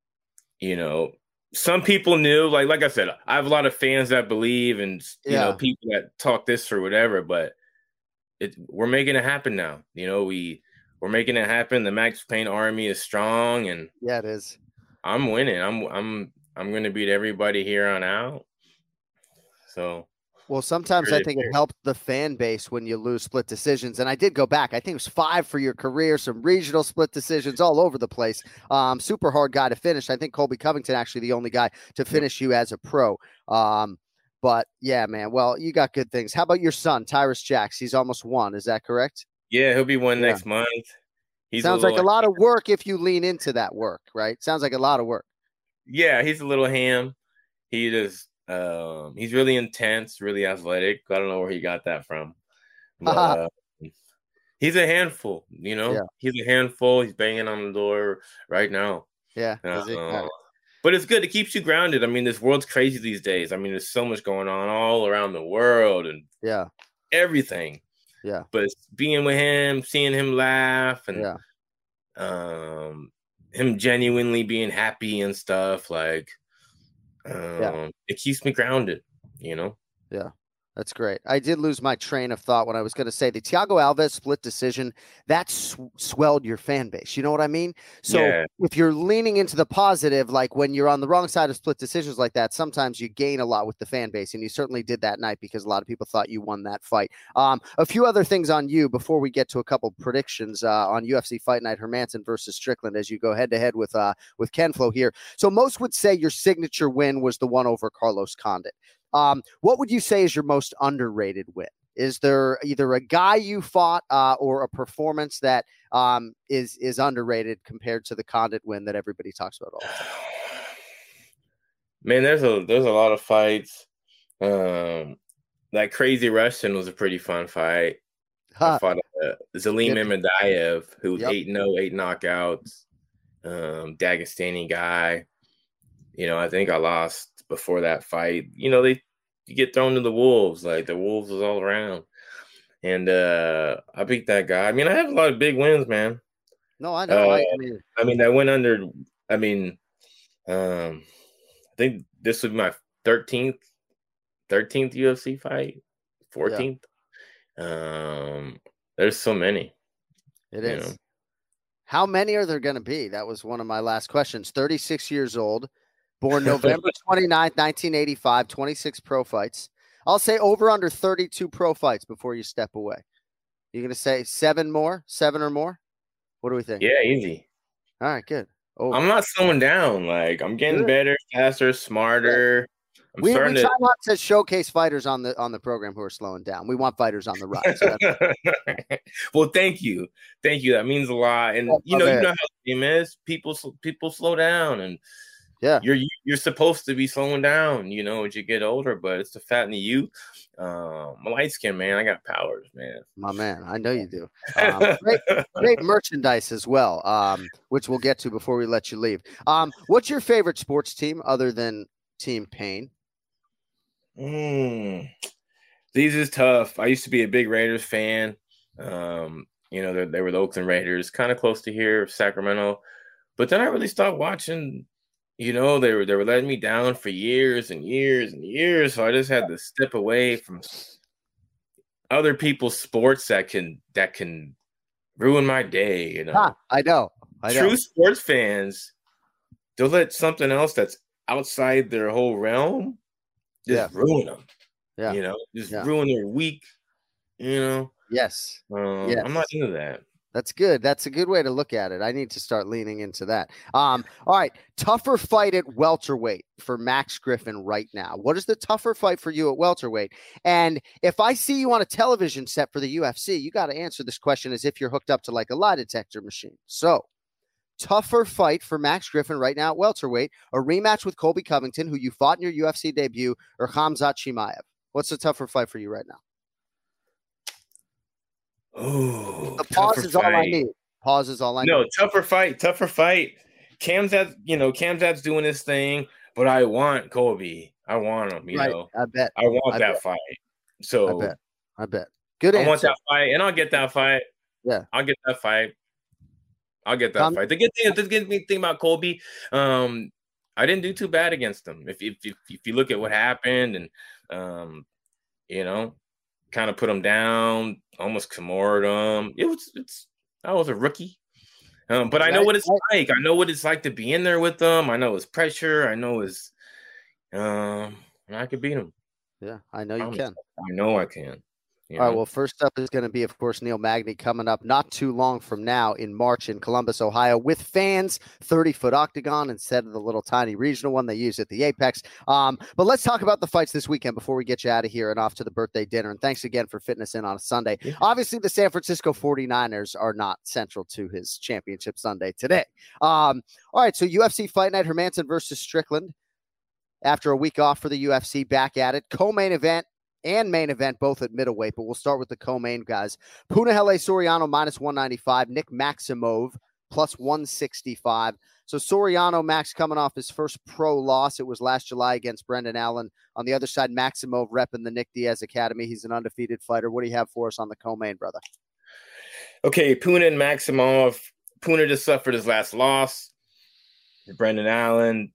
people knew, like I said, I have a lot of fans that believe, and people that talk this or whatever, but we're making it happen now. We're making it happen. The Max Payne army is strong, and it is. I'm winning. I'm going to beat everybody here on out. So, well, sometimes I think it helped the fan base when you lose split decisions. And I did go back. I think it was 5 for your career, some regional split decisions all over the place. Super hard guy to finish. I think Colby Covington actually the only guy to finish you as a pro. But yeah, man. Well, you got good things. How about your son, Tyrus Jacks? He's almost 1. Is that correct? Yeah, he'll be 1 next month. Sounds like a lot of work if you lean into that work, right? Sounds like a lot of work. Yeah, he's a little ham. He just he's really intense, really athletic. I don't know where he got that from. But, he's a handful, He's a handful. He's banging on the door right now. Yeah. But it's good. It keeps you grounded. I mean, this world's crazy these days. I mean, there's so much going on all around the world and everything. Yeah. But being with him, seeing him laugh, and him genuinely being happy and stuff, like it keeps me grounded. you know? Yeah. That's great. I did lose my train of thought when I was going to say the Thiago Alves split decision that swelled your fan base. You know what I mean? So if you're leaning into the positive, like when you're on the wrong side of split decisions like that, sometimes you gain a lot with the fan base. And you certainly did that night because a lot of people thought you won that fight. A few other things on you before we get to a couple predictions on UFC Fight Night, Hermansson versus Strickland, as you go head to head with Ken Flo here. So most would say your signature win was the one over Carlos Condit. What would you say is your most underrated win? Is there either a guy you fought or a performance that is underrated compared to the Condit win that everybody talks about all the time? Man, there's a lot of fights. Like Crazy Russian was a pretty fun fight. I fought Zelim Imadaev, who was 8-0, 8 knockouts. Dagestani guy. You know, I think I lost before that fight. You know, you get thrown to the wolves. Like, the wolves was all around. And I beat that guy. I mean, I have a lot of big wins, man. No, I know. I mean, that went under. I mean, I think this would be my 13th UFC fight, 14th. There's so many. It is. Know? How many are there going to be? That was one of my last questions. 36 years old. Born November 29th, 1985, 26 pro fights. I'll say over under 32 pro fights before you step away. You're going to say 7 or more? What do we think? Yeah, easy. All right, good. Oh. I'm not slowing down. Like, I'm getting better, faster, smarter. We try not to showcase fighters on the program who are slowing down. We want fighters on the rise. So well, thank you. That means a lot. And you know how the game is. People slow down, and you're supposed to be slowing down, you know, as you get older, but it's the fat in the youth. I'm light skin, man. I got powers, man. My man, I know you do. Great merchandise as well, which we'll get to before we let you leave. What's your favorite sports team other than Team Pain? These is tough. I used to be a big Raiders fan. You know, they were the Oakland Raiders, kind of close to here, Sacramento. But then I really stopped watching. You know, they were letting me down for years and years and years. So I just had to step away from other people's sports that can ruin my day. You know, I know. True sports fans, they'll let something else that's outside their whole realm just ruin them. Yeah, you know, just ruin their week. You know. Yes. I'm not into that. That's good. That's a good way to look at it. I need to start leaning into that. All right. Tougher fight at welterweight for Max Griffin right now. What is the tougher fight for you at welterweight? And if I see you on a television set for the UFC, you got to answer this question as if you're hooked up to like a lie detector machine. So, tougher fight for Max Griffin right now at welterweight, a rematch with Colby Covington, who you fought in your UFC debut, or Khamzat Chimaev. What's the tougher fight for you right now? Oh, the pause is all I need. Pause is all I need. No, tougher fight. Khamzat's doing his thing, but I want Colby. I want him, you know. I bet. I want that fight. So I bet. Good answer. I want that fight, and I'll get that fight. Yeah. I'll get that fight. The good thing about Colby, I didn't do too bad against him. If you look at what happened and you know, kind of put him down, almost Kimura'd him. I was a rookie. But I know what it's like. I know what it's like to be in there with them. I know his pressure. I know his and I could beat him. Yeah, I know you can. I know I can. All right, well, first up is going to be, of course, Neil Magny coming up not too long from now in March in Columbus, Ohio, with fans, 30-foot octagon instead of the little tiny regional one they use at the Apex. But let's talk about the fights this weekend before we get you out of here and off to the birthday dinner. And thanks again for fitting us in on a Sunday. Yeah. Obviously, the San Francisco 49ers are not central to his championship Sunday today. All right, so UFC Fight Night, Hermansson versus Strickland. After a week off for the UFC, back at it. Co-main event and main event, both at middleweight, but we'll start with the co-main guys. Punahele Soriano minus 195, Nick Maximov plus 165. So Soriano, Max, coming off his first pro loss. It was last July against Brendan Allen. On the other side, Maximov repping the Nick Diaz Academy. He's an undefeated fighter. What do you have for us on the co-main, brother? Okay, Puna and Maximov. Puna just suffered his last loss. Brendan Allen,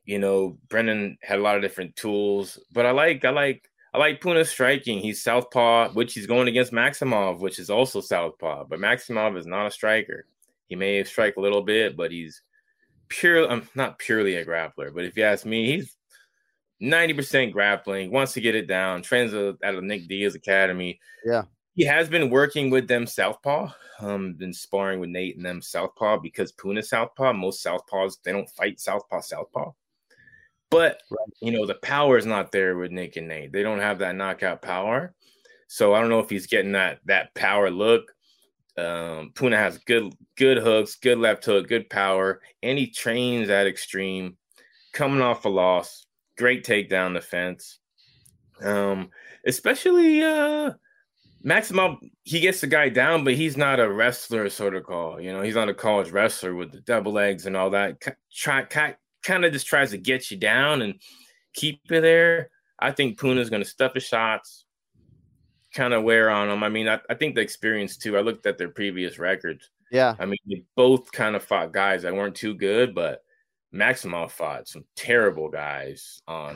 Brennan had a lot of different tools, but I like Puna's striking. He's southpaw, which he's going against Maximov, which is also southpaw. But Maximov is not a striker. He may strike a little bit, but he's not purely a grappler. But if you ask me, he's 90% grappling. Wants to get it down. Trains at a Nick Diaz Academy. Yeah, he has been working with them southpaw. Been sparring with Nate and them southpaw because Puna's southpaw. Most southpaws, they don't fight southpaw. But, the power is not there with Nick and Nate. They don't have that knockout power. So I don't know if he's getting that power look. Puna has good hooks, good left hook, good power, and he trains at extreme. Coming off a loss, great takedown defense. Especially Maximov, he gets the guy down, but he's not a wrestler sort of call. He's not a college wrestler with the double legs and all that. Kind of just tries to get you down and keep you there. I think Puna's going to stuff his shots, kind of wear on him. I mean, I think the experience too. I looked at their previous records. Yeah. I mean, they both kind of fought guys that weren't too good, but Maximov fought some terrible guys on,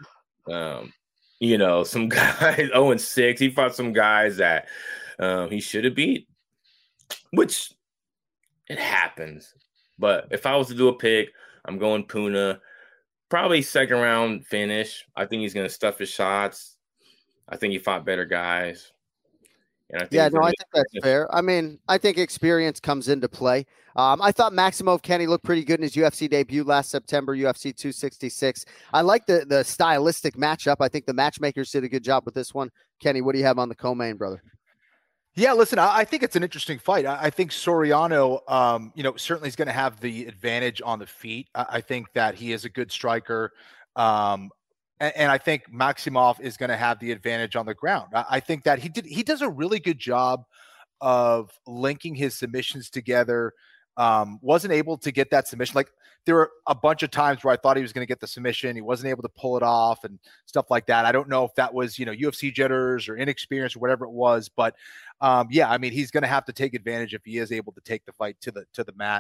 some guys 0-6. He fought some guys that he should have beat, which it happens. But if I was to do a pick, I'm going Puna, probably second round finish. I think he's going to stuff his shots. I think he fought better guys. And I think I think that's fair. I mean, I think experience comes into play. I thought Maximov Kenny looked pretty good in his UFC debut last September, UFC 266. I like the stylistic matchup. I think the matchmakers did a good job with this one. Kenny, what do you have on the co-main, brother? Yeah, listen, I think it's an interesting fight. I think Soriano, certainly is going to have the advantage on the feet. I think that he is a good striker. And I think Maximov is going to have the advantage on the ground. I think that he does a really good job of linking his submissions together. Wasn't able to get that submission. Like, there were a bunch of times where I thought he was going to get the submission. He wasn't able to pull it off and stuff like that. I don't know if that was, UFC jitters or inexperience or whatever it was, but I mean, he's going to have to take advantage if he is able to take the fight to the mat.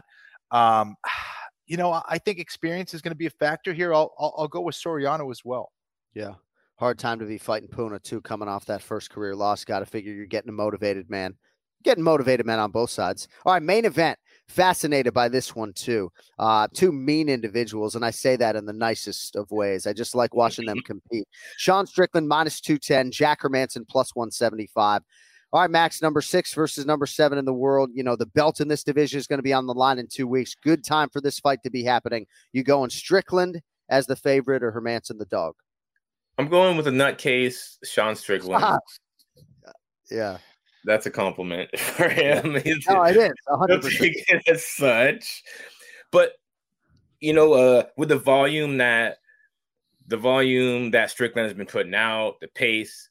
I think experience is going to be a factor here. I'll go with Soriano as well. Yeah. Hard time to be fighting Puna too, coming off that first career loss. Got to figure you're getting a motivated man. Getting motivated men on both sides. All right, main event. Fascinated by this one too. Two mean individuals, and I say that in the nicest of ways. I just like watching them compete. Sean Strickland -210, Jack Hermansson +175. All right, Max, number 6 versus number 7 in the world. The belt in this division is going to be on the line in 2 weeks. Good time for this fight to be happening. You going Strickland as the favorite or Hermansson the dog? I'm going with a nutcase, Sean Strickland. Yeah. That's a compliment for him. No, it is 100% as such. But with the volume that Strickland has been putting out, the pace,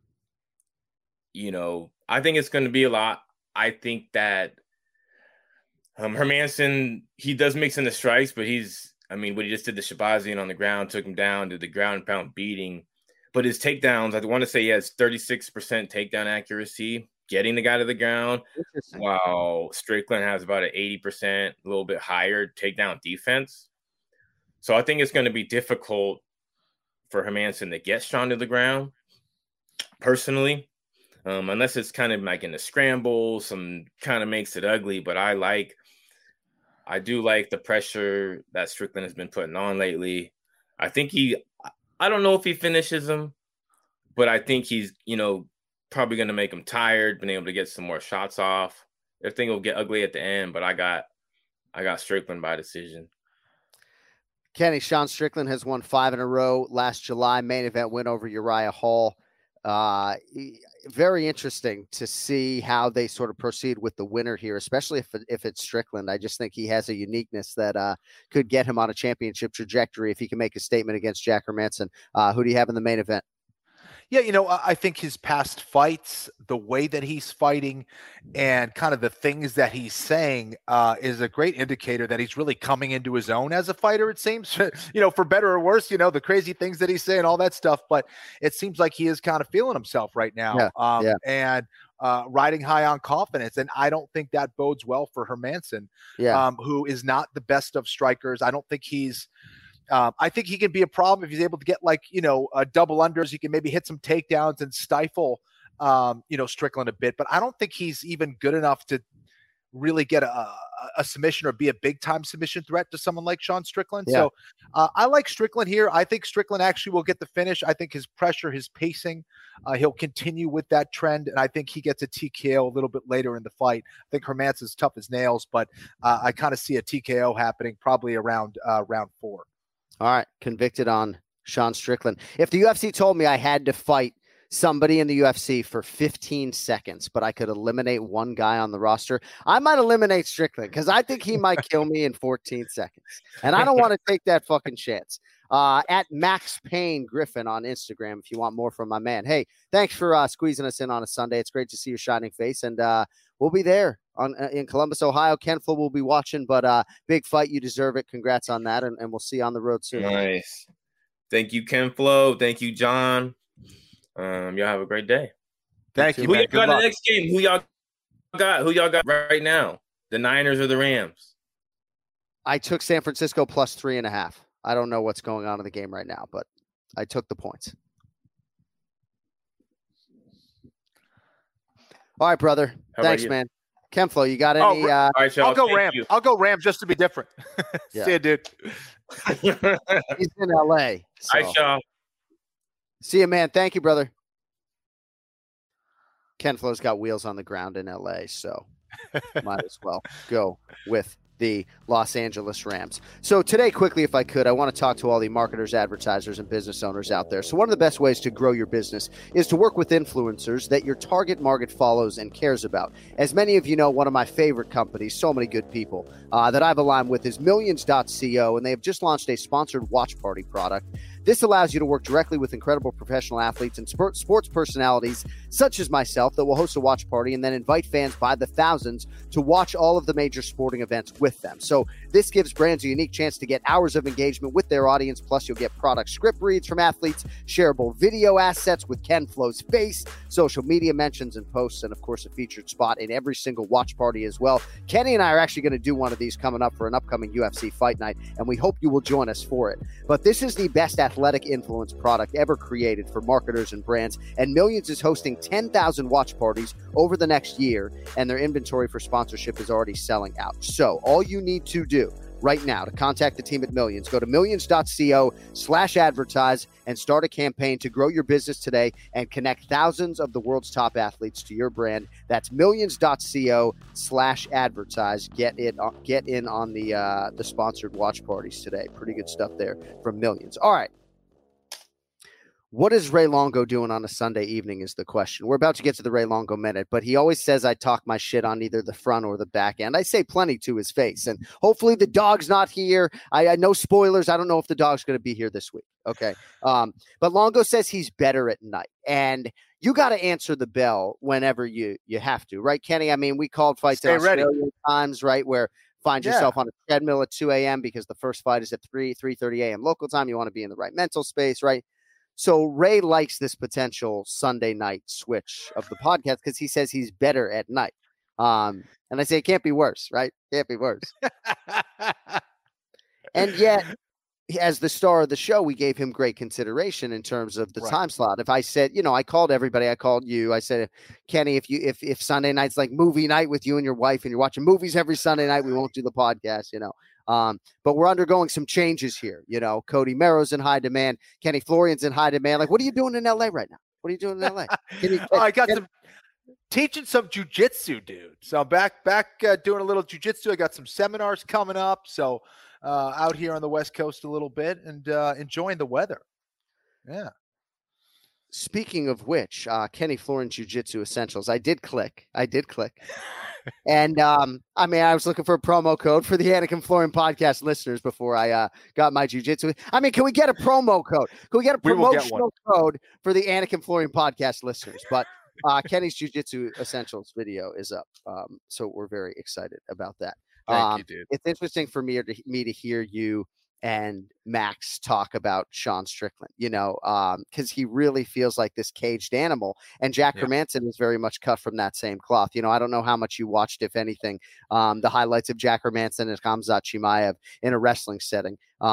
I think it's going to be a lot. I think that Hermansson, he does mix in the strikes, but what he just did to Shabazian on the ground, took him down, did the ground and pound beating. But his takedowns, I want to say he has 36% takedown accuracy, getting the guy to the ground, while Strickland has about an 80%, a little bit higher takedown defense. So I think it's going to be difficult for Hermansson to get Sean to the ground, personally, unless it's kind of like in the scramble, some kind of makes it ugly. But I do like the pressure that Strickland has been putting on lately. I think I don't know if he finishes him, but I think he's, probably going to make him tired, been able to get some more shots off. I think it'll get ugly at the end, but I got Strickland by decision. Kenny, Sean Strickland has won 5 in a row last July. Main event win over Uriah Hall. Very interesting to see how they sort of proceed with the winner here, especially if it's Strickland. I just think he has a uniqueness that could get him on a championship trajectory if he can make a statement against Jack Hermansson. Who do you have in the main event? Yeah, I think his past fights, the way that he's fighting, and kind of the things that he's saying is a great indicator that he's really coming into his own as a fighter, it seems, for better or worse, the crazy things that he's saying, all that stuff. But it seems like he is kind of feeling himself right now and riding high on confidence. And I don't think that bodes well for Hermansson, who is not the best of strikers. I don't think he's I think he can be a problem if he's able to get double unders. He can maybe hit some takedowns and stifle, Strickland a bit. But I don't think he's even good enough to really get a submission or be a big time submission threat to someone like Sean Strickland. Yeah. So I like Strickland here. I think Strickland actually will get the finish. I think his pressure, his pacing, he'll continue with that trend. And I think he gets a TKO a little bit later in the fight. I think Hermansson's tough as nails, but I kind of see a TKO happening probably around round 4. All right. Convicted on Sean Strickland. If the UFC told me I had to fight somebody in the UFC for 15 seconds, but I could eliminate one guy on the roster, I might eliminate Strickland because I think he might kill me in 14 seconds. And I don't want to take that fucking chance. At Max Payne Griffin on Instagram, if you want more from my man. Hey, thanks for squeezing us in on a Sunday. It's great to see your shining face. And we'll be there in Columbus, Ohio. Ken Flo will be watching, but big fight. You deserve it. Congrats on that. And we'll see you on the road soon. Nice. Thank you, Ken Flo. Thank you, John. Y'all have a great day. Thank you. Who y'all got in the next game? Who y'all got right now? The Niners or the Rams? I took San Francisco plus 3.5. I don't know what's going on in the game right now, but I took the points. All right, brother. Thanks, man. Ken Flo, you got any? All right, I'll go Rams. I'll go Rams just to be different. Yeah. See you, dude. He's in LA. So. All right, y'all. See you, man. Thank you, brother. Ken Flo's got wheels on the ground in LA, so might as well go with the Los Angeles Rams. So today, quickly, if I could, I want to talk to all the marketers, advertisers, and business owners out there. So one of the best ways to grow your business is to work with influencers that your target market follows and cares about. As many of you know, one of my favorite companies, so many good people that I've aligned with is Millions.co, and they have just launched a sponsored watch party product. This allows you to work directly with incredible professional athletes and sports personalities such as myself that will host a watch party and then invite fans by the thousands to watch all of the major sporting events with them. So this gives brands a unique chance to get hours of engagement with their audience. Plus, you'll get product script reads from athletes, shareable video assets with Ken Flo's face, social media mentions and posts, and of course, a featured spot in every single watch party as well. Kenny and I are actually going to do one of these coming up for an upcoming UFC fight night, and we hope you will join us for it. But this is the best athletic influence product ever created for marketers and brands, and Millions is hosting 10,000 watch parties over the next year, and their inventory for sponsorship is already selling out. So all you need to do right now to contact the team at Millions, go to millions.co/advertise and start a campaign to grow your business today and connect thousands of the world's top athletes to your brand. That's millions.co/advertise. Get in on the sponsored watch parties today. Pretty good stuff there from Millions. All right. What is Ray Longo doing on a Sunday evening is the question. We're about to get to the Ray Longo minute, but he always says I talk my shit on either the front or the back end. I say plenty to his face, and hopefully the dog's not here. I no spoilers. I don't know if the dog's going to be here this week. Okay. But Longo says he's better at night, and you got to answer the bell whenever you have to, right, Kenny? I mean, we called fights in Australia times, right, where find yourself on a treadmill at 2 a.m. because the first fight is at 3:30 a.m. local time. You want to be in the right mental space, right? So Ray likes this potential Sunday night switch of the podcast because he says he's better at night. And I say it can't be worse, right? Can't be worse. And yet, as the star of the show, we gave him great consideration in terms of the time slot. If I said, I called everybody, I called you. I said, Kenny, if Sunday night's like movie night with you and your wife and you're watching movies every Sunday night, we won't do the podcast, but we're undergoing some changes here. Cody Merrow's in high demand. Kenny Florian's in high demand. Like, what are you doing in LA right now? What are you doing in LA? I got some teaching some jujitsu, dude. So I'm back doing a little jujitsu. I got some seminars coming up. So out here on the West Coast a little bit and enjoying the weather. Yeah. Speaking of which, Kenny Florian Jiu-Jitsu Essentials. I did click. And I was looking for a promo code for the Anakin Florian podcast listeners before I got my jiu-jitsu. Can we get a promo code? Can we get a promotional code for the Anakin Florian podcast listeners? But Kenny's Jiu-Jitsu Essentials video is up. So we're very excited about that. Thank you, dude. It's interesting for me to hear you and Max talk about Sean Strickland, because he really feels like this caged animal. And Jack Hermansson is very much cut from that same cloth. I don't know how much you watched, if anything, the highlights of Jack Hermansson and Khamzat Chimaev in a wrestling setting. But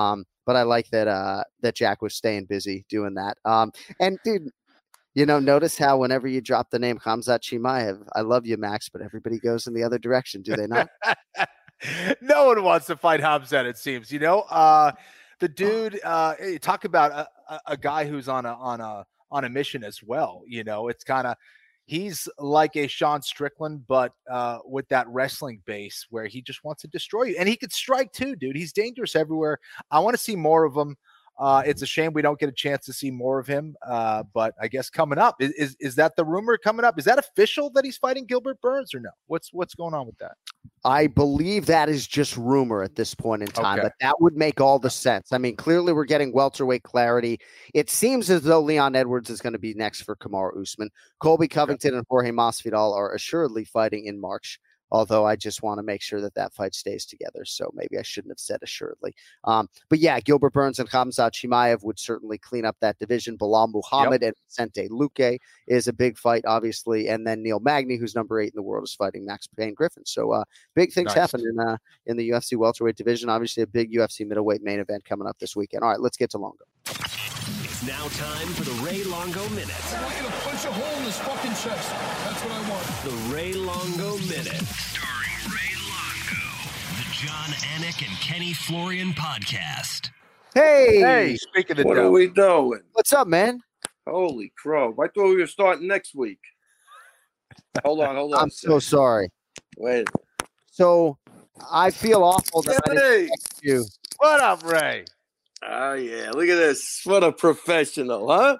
but I like that that Jack was staying busy doing that. And dude, notice how whenever you drop the name Khamzat Chimaev, I love you, Max, but everybody goes in the other direction, do they not? No one wants to fight Khamzat, it seems. The dude, talk about a guy who's on a mission as well. It's kind of, he's like a Sean Strickland, but with that wrestling base where he just wants to destroy you. And he could strike too, dude. He's dangerous everywhere. I want to see more of him. It's a shame we don't get a chance to see more of him. But I guess coming up, is that the rumor coming up? Is that official that he's fighting Gilbert Burns or no? What's going on with that? I believe that is just rumor at this point in time, but that would make all the sense. I mean, clearly we're getting welterweight clarity. It seems as though Leon Edwards is going to be next for Kamaru Usman. Colby Covington and Jorge Masvidal are assuredly fighting in March, although I just want to make sure that fight stays together. So maybe I shouldn't have said assuredly. But yeah, Gilbert Burns and Khamzat Chimaev would certainly clean up that division. Bilal Muhammad and Vicente Luque is a big fight, obviously. And then Neil Magny, who's number 8 in the world, is fighting Max Payne Griffin. So big things happen in the UFC welterweight division. Obviously a big UFC middleweight main event coming up this weekend. All right, let's get to Longo. It's now time for the Ray Longo Minute. I want you to punch a hole in his fucking chest. That's what I want. The Ray Longo Minute. Starring Ray Longo. The John Anik and Kenny Florian podcast. Hey, speaking of what are we doing? What's up, man? Holy crow. I thought we were starting next week. Hold on. I'm so sorry. Wait. So I feel awful that I didn't text you. What up, Ray? Oh, yeah. Look at this. What a professional, huh?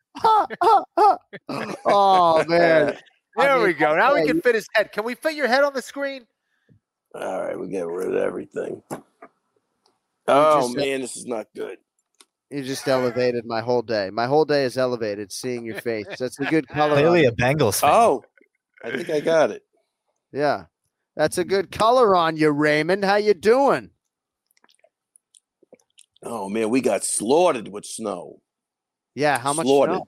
Oh, man. There we go. Now we can fit his head. Can we fit your head on the screen? All right. We're getting rid of everything. Oh, man. This is not good. You just elevated my whole day. My whole day is elevated seeing your face. That's a good color. Clearly a Bengals fan. Oh, I think I got it. Yeah. That's a good color on you, Raymond. How you doing? Oh, man, we got slaughtered with snow. Yeah, how much snow?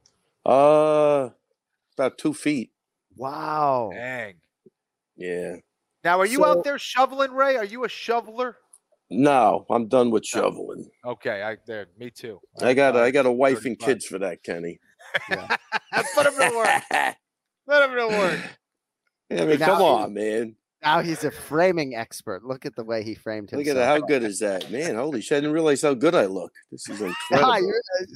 About 2 feet. Wow. Dang. Yeah. Now, are you out there shoveling, Ray? Are you a shoveler? No, I'm done with shoveling. Okay, me too. I got a wife and kids for that, Kenny. Yeah. Put him to work. Let him to work. Yeah, I mean, come on, man. Now he's a framing expert. Look at the way he framed himself. Look at how good is that, man? Holy shit! I didn't realize how good I look. This is incredible.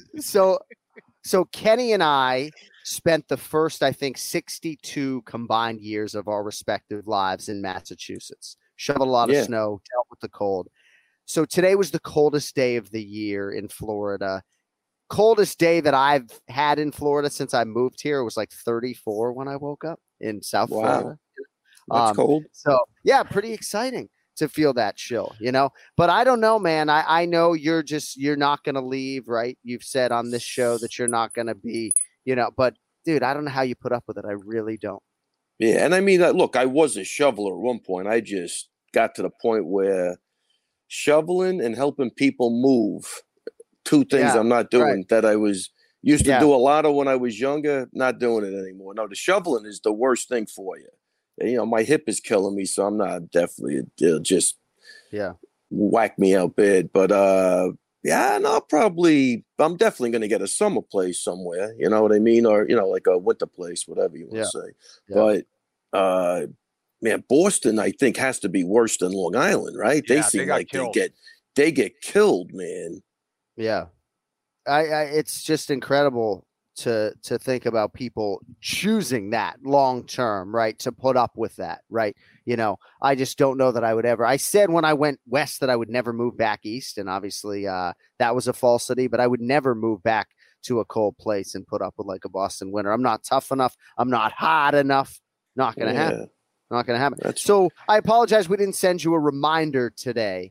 So Kenny and I spent the first, I think, 62 combined years of our respective lives in Massachusetts. Shoveled a lot of snow, dealt with the cold. So today was the coldest day of the year in Florida. Coldest day that I've had in Florida since I moved here. It was like 34 when I woke up in South Florida. That's cold. So yeah, pretty exciting to feel that chill, but I don't know, man. I know you're not going to leave, right? You've said on this show that you're not going to be, but dude, I don't know how you put up with it. I really don't. Yeah. And I mean, look, I was a shoveler at one point. I just got to the point where shoveling and helping people move, two things I'm not doing that I was used to do a lot of when I was younger, not doing it anymore. No, the shoveling is the worst thing for you. My hip is killing me, so I'm not definitely just whack me out bad. But I'm definitely going to get a summer place somewhere. You know what I mean? Or, like a winter place, whatever you want to say. Yeah. But, man, Boston, I think, has to be worse than Long Island, right? They seem like they get killed, man. Yeah. It's just incredible to think about people choosing that long term, right? To put up with that, right? I just don't know that I would ever. I said when I went west that I would never move back east, and obviously that was a falsity, but I would never move back to a cold place and put up with like a Boston winter. I'm not tough enough. I'm not hot enough. Not going to happen. Not going to happen. So I apologize. We didn't send you a reminder today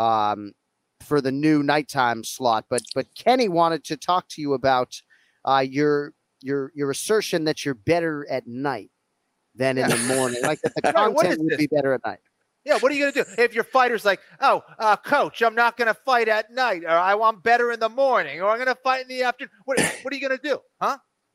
for the new nighttime slot, but Kenny wanted to talk to you about your assertion that you're better at night than in the morning, like that the content would be better at night. Yeah, what are you going to do if your fighter's like, coach, I'm not going to fight at night, or I'm better in the morning, or I'm going to fight in the afternoon? What are you going to do, huh?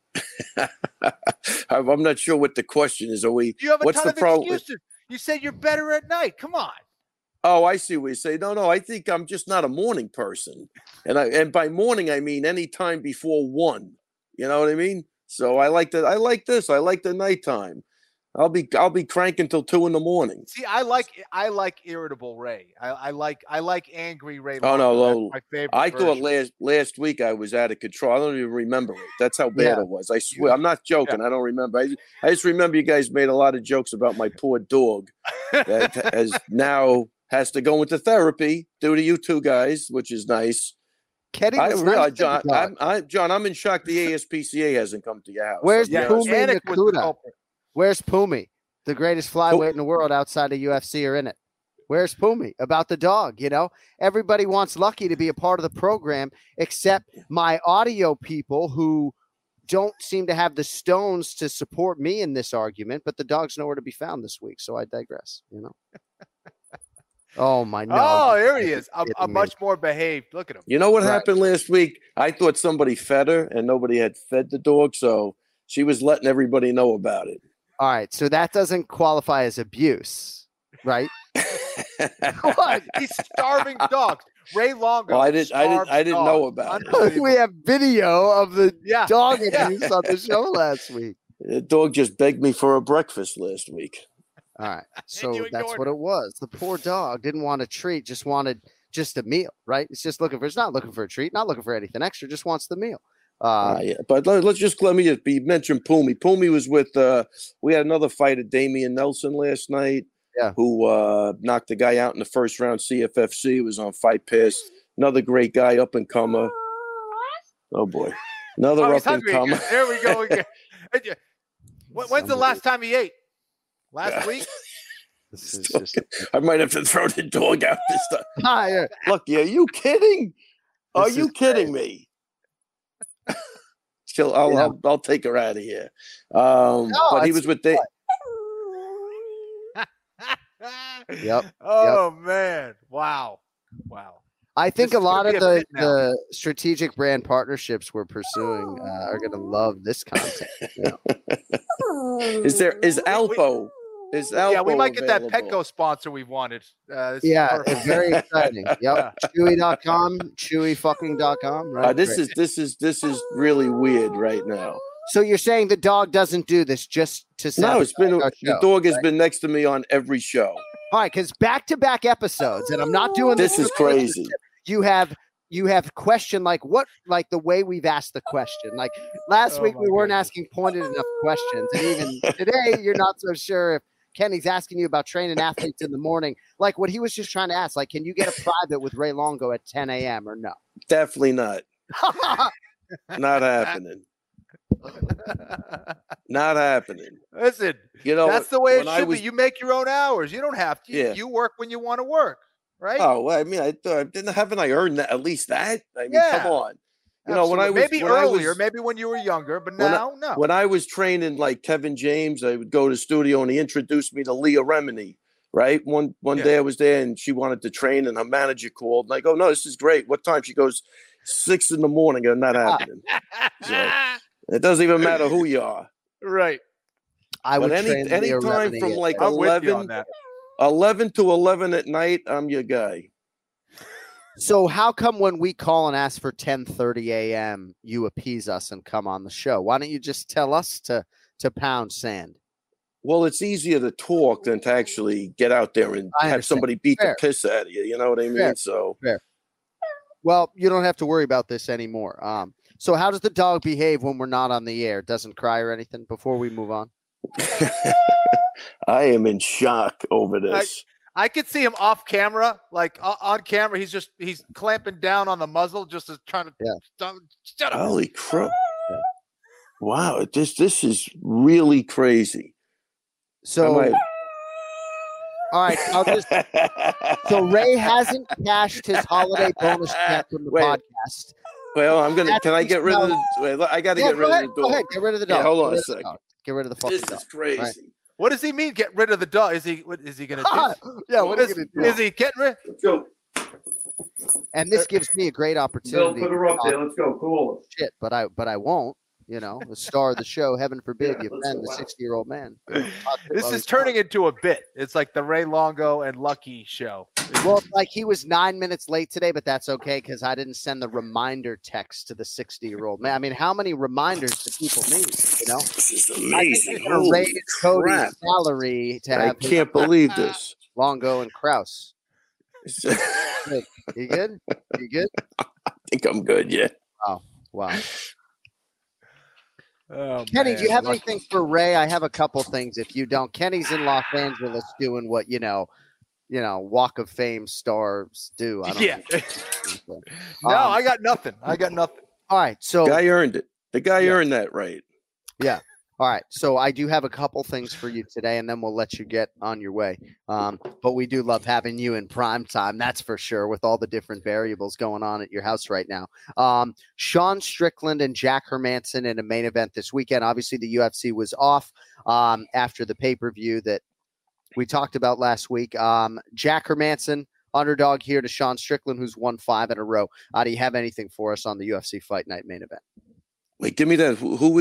I'm not sure what the question is. You have a ton of excuses. You said you're better at night. Come on. Oh, I see what you say. No, I think I'm just not a morning person. And by morning, I mean any time before 1. You know what I mean? So I like that. I like this. I like the nighttime. I'll be cranking till 2 a.m. See, I like irritable Ray. I like angry Ray. Oh no, my favorite. I version. thought last week I was out of control. I don't even remember it. That's how bad it was. I swear, I'm not joking. I don't remember. I just remember you guys made a lot of jokes about my poor dog that has to go into therapy due to you two guys, which is nice. I realize, John. John, I'm in shock. The ASPCA hasn't come to your house. Where's Pumi Nakuda? Where's Pumi? The greatest flyweight in the world outside of UFC are in it. Where's Pumi? About the dog, Everybody wants Lucky to be a part of the program, except my audio people who don't seem to have the stones to support me in this argument, but the dog's nowhere to be found this week, so I digress, Oh, my God. Oh, here he is. I'm much more behaved. Look at him. You know what happened last week? I thought somebody fed her, and nobody had fed the dog, so she was letting everybody know about it. All right, so that doesn't qualify as abuse, right? What? He's starving dogs. Ray Longo. Well, I didn't know about it. We have video of the dog abuse on the show last week. The dog just begged me for a breakfast last week. All right, so that's what it was. The poor dog didn't want a treat, just wanted a meal, right? It's just it's not looking for a treat, not looking for anything extra, just wants the meal. But let me you mentioned Pumi. Pumi was with we had another fighter, Damian Nelson, last night. Yeah, who knocked the guy out in the first round. CFFC was on Fight Pass. Another great guy, up and comer. Oh boy, another up and comer. There we go again. When's the last time he ate? Last week. I might have to throw the dog out this time. Look, are you kidding? Are you kidding me? I'll take her out of here. But he was with the. Yep. Oh man! Wow. I think a lot of the strategic brand partnerships we're pursuing are going to love this content. Is Alpo? Yeah, we might get that Petco sponsor we wanted. It's very exciting. Yep. Chewy.com, chewyfucking.com. Right. This is really weird right now. So you're saying the dog doesn't do this just to say? No, the dog has been next to me on every show. All right, because back-to-back episodes, and I'm not doing this. This is crazy. You have questioned like the way we've asked the question. Like last week we weren't asking pointed enough questions, and even today you're not so sure if Kenny's asking you about training athletes in the morning, like what he was just trying to ask. Like, can you get a private with Ray Longo at 10 a.m. or no? Definitely not. Not happening. Not happening. Listen, that's the way it should be. You make your own hours. You don't have to. Yeah. You work when you want to work, right? Oh, well, I mean, haven't I earned that? At least that. I mean, come on. When I was earlier, maybe when you were younger, but now, no. When I was training like Kevin James, I would go to the studio and he introduced me to Leah Remini. Right. One day I was there and she wanted to train and her manager called and I go, no, this is great. What time? She goes 6 a.m. I'm not happening. So it doesn't even matter who you are. Right. I would any time from like 11 to 11 at night, I'm your guy. So how come when we call and ask for 10:30 a.m., you appease us and come on the show? Why don't you just tell us to pound sand? Well, it's easier to talk than to actually get out there and have somebody beat the piss out of you. You know what I mean? Fair. Well, you don't have to worry about this anymore. So how does the dog behave when we're not on the air? Doesn't cry or anything before we move on? I am in shock over this. I could see him off camera, like on camera. He's clamping down on the muzzle, just as trying to. Shut up. Holy crap! Wow, this is really crazy. So, all right, so Ray hasn't cashed his holiday bonus check from the podcast. Well, Can I get rid of the? I got to get rid of the dog. Go ahead, get rid of the dog. Yeah, hold on a second. Get rid of the fucking dog. This is crazy. Right. What does he mean? Get rid of the dog? What is he going to do? Yeah, what is he going to do? Is he getting rid? Let's go. And this gives me a great opportunity. Bill, put her up there. Let's go. Cool. Shit, but I won't. The star of the show. Heaven forbid you offend the 60-year-old man. This is turning into a bit. It's like the Ray Longo and Lucky show. Well, like he was 9 minutes late today, but that's okay because I didn't send the reminder text to the 60-year-old man. I mean, how many reminders do people need? You know, this is I think amazing. they're going to raise Cody's crap. salary to I have. can't believe this. Longo and Kraus. Good. You good? You good? I think I'm good. Yeah. Wow. Oh, Kenny, man. do you have anything for Ray? I have a couple things. If you don't, Kenny's in Los Angeles doing what Walk of Fame stars do. I don't know. No, I got nothing. All right, so guy earned it. The guy earned that right. Yeah. All right. So I do have a couple things for you today, and then we'll let you get on your way. But we do love having you in prime time, that's for sure, with all the different variables going on at your house right now. Sean Strickland and Jack Hermansson in a main event this weekend. Obviously, the UFC was off after the pay-per-view that we talked about last week. Jack Hermansson, underdog here to Sean Strickland, who's won 5 in a row. Do you have anything for us on the UFC Fight Night main event? Wait, give me that.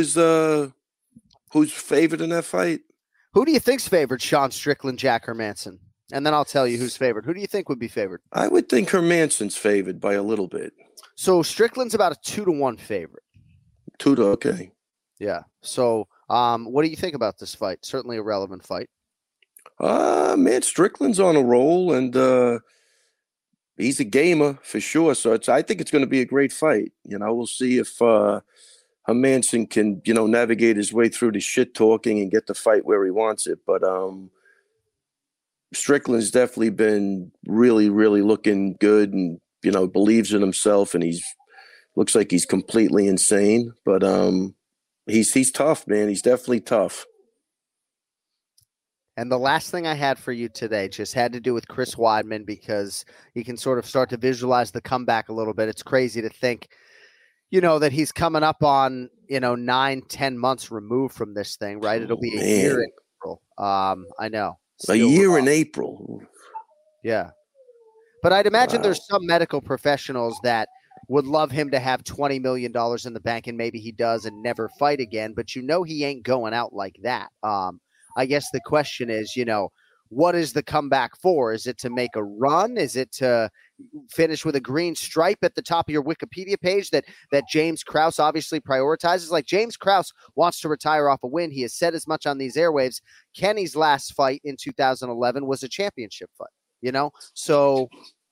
Who's favored in that fight? Who do you think's favored? Sean Strickland, Jack Hermansson. And then I'll tell you who's favored. Who do you think would be favored? I would think Hermansson's favored by a little bit. So Strickland's about a 2-1 favorite. Okay. Yeah. So what do you think about this fight? Certainly a relevant fight. Man, Strickland's on a roll, and he's a gamer for sure. So I think it's going to be a great fight. We'll see if Hermansson can, navigate his way through the shit talking and get the fight where he wants it. But Strickland's definitely been really, really looking good and, believes in himself, and looks like he's completely insane. But he's tough, man. He's definitely tough. And the last thing I had for you today just had to do with Chris Weidman, because you can sort of start to visualize the comeback a little bit. It's crazy to think, that he's coming up on, 9-10 months removed from this thing, right? It'll be a year in April. I know. A year in April. Yeah. But I'd imagine there's some medical professionals that would love him to have $20 million in the bank, and maybe he does and never fight again. But he ain't going out like that. I guess the question is, what is the comeback for? Is it to make a run? Is it to finish with a green stripe at the top of your Wikipedia page that James Krause obviously prioritizes? Like, James Krause wants to retire off a win. He has said as much on these airwaves. Kenny's last fight in 2011 was a championship fight, So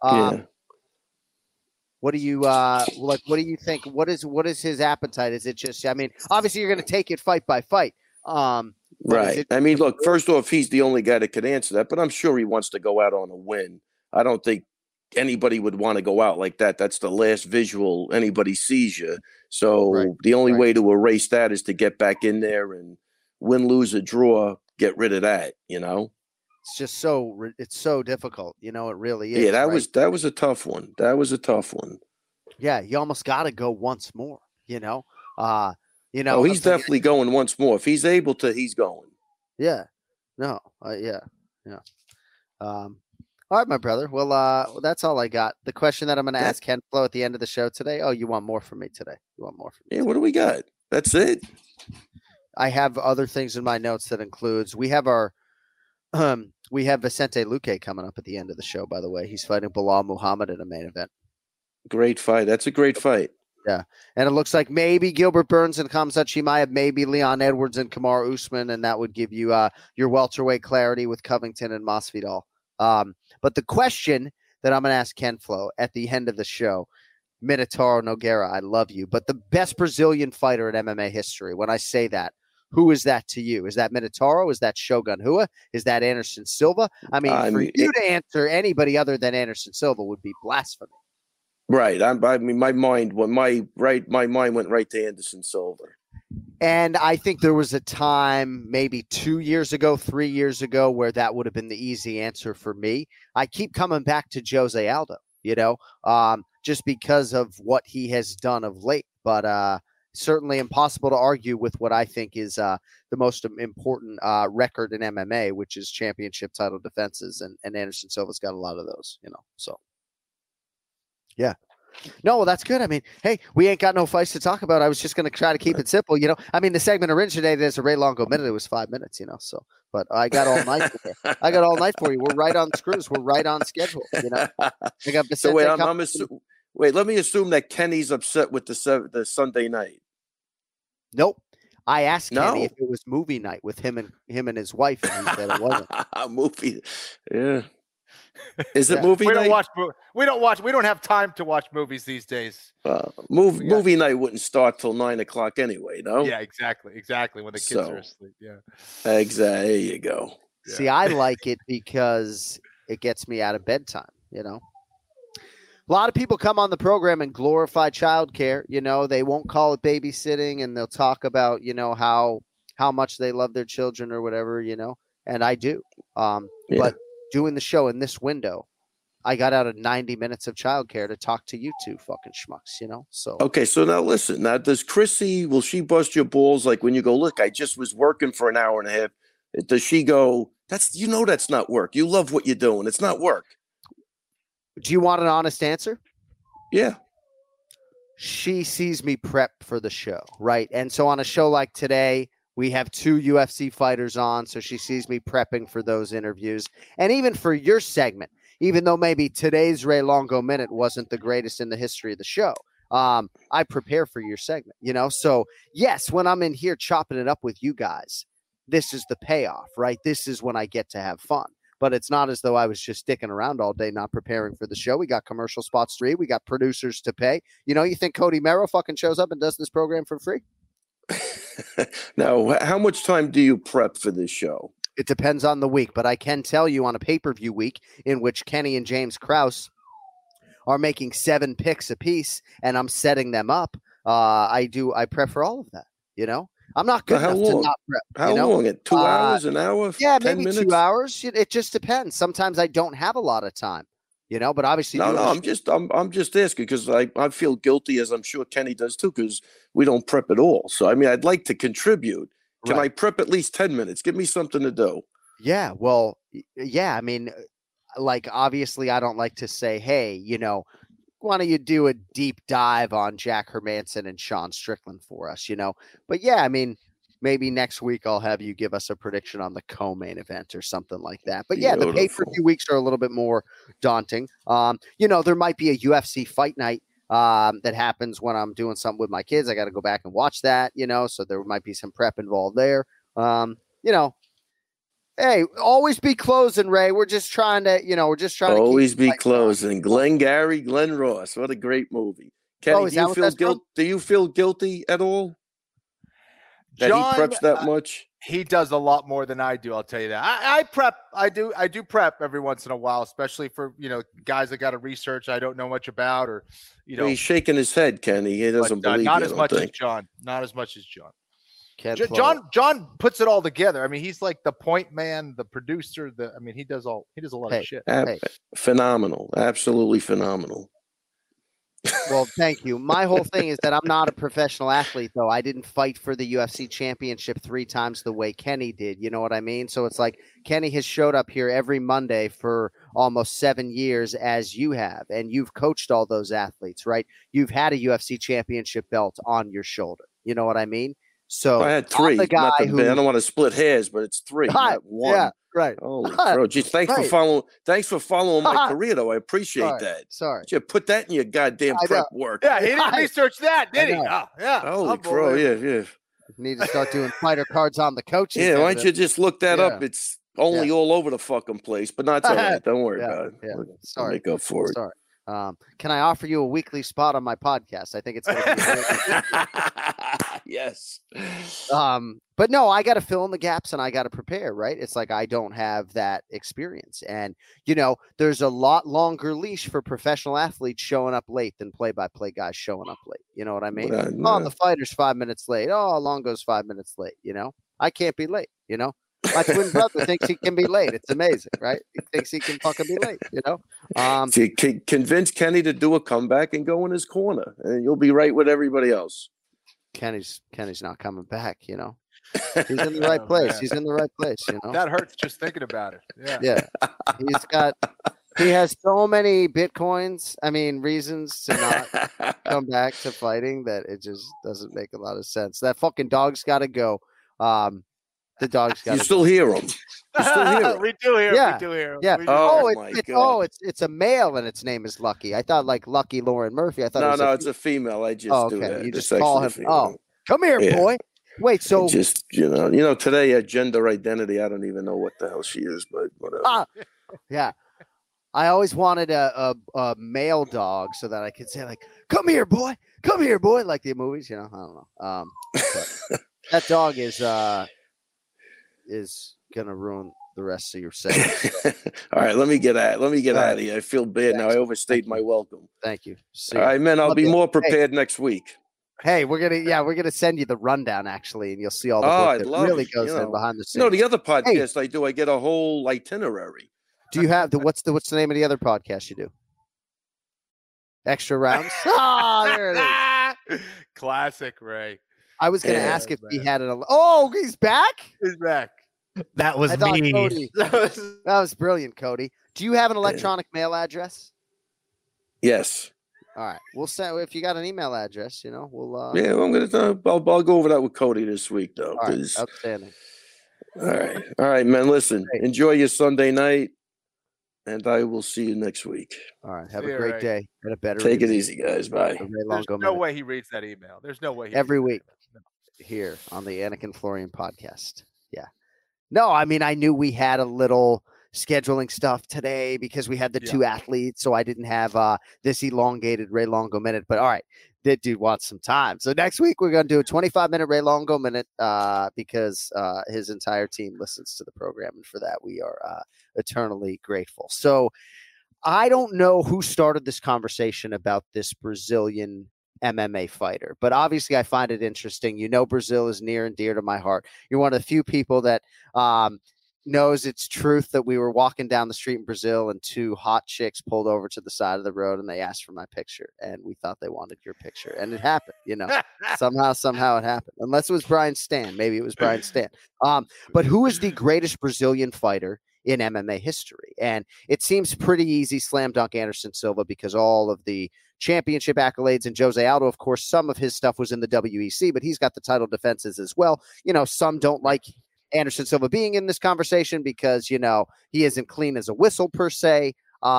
what do you what do you think? What is his appetite? Is it just, obviously you're going to take it fight by fight. Right. Look, first off, he's the only guy that could answer that, but I'm sure he wants to go out on a win. I don't think anybody would want to go out like that. That's the last visual anybody sees you. So the only way to erase that is to get back in there and win, lose, or draw, get rid of that, It's just so difficult. It really is. Yeah, that was a tough one. That was a tough one. Yeah, you almost got to go once more, he's definitely going once more. If he's able to, he's going. Yeah. No. Yeah. All right, my brother. Well, that's all I got. The question that I'm going to ask Ken Flo at the end of the show today. Oh, you want more from me today? Yeah. What do we got? That's it. I have other things in my notes that includes we have Vicente Luque coming up at the end of the show. By the way, he's fighting Bilal Muhammad in a main event. Great fight. That's a great fight. Yeah, and it looks like maybe Gilbert Burns and Khamzat Chimaev, maybe Leon Edwards and Kamaru Usman, and that would give you your welterweight clarity with Covington and Masvidal. But the question that I'm going to ask Ken Flo at the end of the show, Minotauro Nogueira, I love you, but the best Brazilian fighter in MMA history, when I say that, who is that to you? Is that Minotauro? Is that Shogun Rua? Is that Anderson Silva? For you to answer anybody other than Anderson Silva would be blasphemy. Right. My mind went right to Anderson Silva. And I think there was a time maybe 2 years ago, 3 years ago, where that would have been the easy answer for me. I keep coming back to Jose Aldo, just because of what he has done of late. But certainly impossible to argue with what I think is the most important record in MMA, which is championship title defenses. And Anderson Silva's got a lot of those, So, yeah. No, well, that's good. I mean, hey, we ain't got no fights to talk about. I was just going to try to keep it simple. I mean, the segment originated as a Ray Longo minute. It was 5 minutes, so, but I got all night. I got all night for you. We're right on screws. We're right on schedule. I got so wait, wait, let me assume that Kenny's upset with the Sunday night. Nope. I asked Kenny if it was movie night with him and his wife, and he said it wasn't. Movie, yeah. Is it movie night? We don't have time to watch movies these days. Movie night wouldn't start till 9 o'clock anyway, no? Yeah, exactly. When the kids are asleep. Yeah. Exactly. There you go. Yeah. See, I like it because it gets me out of bedtime, A lot of people come on the program and glorify childcare. They won't call it babysitting, and they'll talk about, how much they love their children or whatever, and I do. But doing the show in this window, I got out of 90 minutes of childcare to talk to you two fucking schmucks, So okay, so now listen. Now, does Chrissy, will she bust your balls like when you go, look, I just was working for an hour and a half? Does she go, that's not work. You love what you're doing. It's not work. Do you want an honest answer? Yeah. She sees me prep for the show, right? And so on a show like today, we have 2 UFC fighters on, so she sees me prepping for those interviews. And even for your segment, even though maybe today's Ray Longo minute wasn't the greatest in the history of the show, I prepare for your segment, So, yes, when I'm in here chopping it up with you guys, this is the payoff, right? This is when I get to have fun. But it's not as though I was just sticking around all day not preparing for the show. We got commercial spots to read. We got producers to pay. You think Cody Merrow fucking shows up and does this program for free? Now, how much time do you prep for this show? It depends on the week, but I can tell you on a pay-per-view week in which Kenny and James Krause are making 7 picks apiece and I'm setting them up. I prep for all of that, I'm not good enough to not prep. How long? 2 hours, an hour? Yeah, 10 maybe minutes? 2 hours. It just depends. Sometimes I don't have a lot of time, but obviously. No, I'm just asking because I feel guilty, as I'm sure Kenny does too, because we don't prep at all. So, I mean, I'd like to contribute. Can I prep at least 10 minutes? Give me something to do. Yeah, well, yeah. I mean, obviously I don't like to say, hey, why don't you do a deep dive on Jack Hermanson and Sean Strickland for us, But yeah, I mean, maybe next week I'll have you give us a prediction on the co-main event or something like that. But yeah, the pay-per-view weeks are a little bit more daunting. There might be a UFC fight night that happens when I'm doing something with my kids. I got to go back and watch that, so there might be some prep involved there. Hey, always be closing, Ray. We're just trying to, always be closing. Glengarry Glen Ross. What a great movie. Kenny, do you feel guilty at all that John, he preps that much? He does a lot more than I do. I'll tell you that. I prep. I do prep every once in a while, especially for guys that got to research I don't know much about, or he's shaking his head, Kenny. He doesn't believe not you, as much as John. Not as much as John. John puts it all together. I mean, he's like the point man, the producer. He does a lot of shit. Phenomenal, absolutely phenomenal. Well, thank you. My whole thing is that I'm not a professional athlete, though. I didn't fight for the UFC championship 3 times the way Kenny did. You know what I mean? So it's like Kenny has showed up here every Monday for almost 7 years, as you have, and you've coached all those athletes, right? You've had a UFC championship belt on your shoulder. You know what I mean? So I had 3. I don't want to split hairs, but it's 3, not 1. Yeah, right. Holy bro, geez, thanks for following my career, though. I appreciate that. Sorry. You put that in your goddamn prep work. Yeah, he didn't research that, did he? Oh, yeah. Holy crow, yeah. You need to start doing fighter cards on the coaches. Yeah, why don't you just look that up? It's only all over the fucking place, but not all right. Don't worry about it. Yeah. Sorry. I'll make up for it. Sorry. Can I offer you a weekly spot on my podcast? I think it's going to be yes. But no, I got to fill in the gaps and I got to prepare, right? It's like I don't have that experience. And, there's a lot longer leash for professional athletes showing up late than play-by-play guys showing up late. You know what I mean? The fighter's 5 minutes late. Oh, Longo's 5 minutes late. I can't be late, My twin brother thinks he can be late. It's amazing, right? He thinks he can fucking be late, Convince Kenny to do a comeback and go in his corner, and you'll be right with everybody else. Kenny's not coming back, He's in the right place. He's in the right place, That hurts just thinking about it. Yeah. He's got He has so many Bitcoins. I mean, reasons to not come back to fighting that it just doesn't make a lot of sense. That fucking dog's got to go. The dog's got to You still hear him. You still hear him. We do hear. Yeah. We do hear. Yeah. We do God. It's a male and its name is Lucky. I thought like Lucky Lauren Murphy. I thought it's a female. I just do that. You It's just call him. actually a female. Come here, Yeah. boy. Wait, so just today at gender identity, I don't even know what the hell she is, but whatever. Yeah. I always wanted a male dog so that I could say like, "Come here, boy, like the movies. I don't know. But that dog is gonna ruin the rest of your segment. All right, let me get out of here. I feel bad now. I overstayed my welcome. Thank you. All right, man. I'll be more prepared next week. Hey, we're gonna send you the rundown actually, and you'll see all the work that really goes in behind the scenes. No, the other podcast I do, I get a whole itinerary. Do you have what's the name of the other podcast you do? Extra Rounds? There it is. Classic, Ray. I was going to ask if he had it. Oh, he's back? He's back. That was me. Cody, that was brilliant, Cody. Do you have an electronic mail address? Yes. All right. We'll send if you got an email address, we'll Yeah, I'll go over that with Cody this week though. All right, outstanding. All right, man. Listen, enjoy your Sunday night. And I will see you next week. All right. Have a great day and a better Take it easy, guys. Bye. There's no way he reads that email. There's no way. Every week here on the Anik and Florian podcast. Yeah. No, I mean, I knew we had a little scheduling stuff today because we had the two athletes. So I didn't have this elongated Ray Longo minute. But all right, that dude wants some time. So next week we're going to do a 25-minute Ray Longo minute because his entire team listens to the program. And for that, we are eternally grateful. So I don't know who started this conversation about this Brazilian MMA fighter, but obviously I find it interesting. Brazil is near and dear to my heart. You're one of the few people that knows it's truth that we were walking down the street in Brazil and two hot chicks pulled over to the side of the road and they asked for my picture and we thought they wanted your picture and it happened, somehow it happened, unless it was Brian Stan. Maybe it was Brian Stan. But who is the greatest Brazilian fighter in MMA history? And it seems pretty easy, slam dunk Anderson Silva, because all of the championship accolades, and Jose Aldo, of course, some of his stuff was in the WEC, but he's got the title defenses as well. Some don't like Anderson Silva being in this conversation because, he isn't clean as a whistle per se.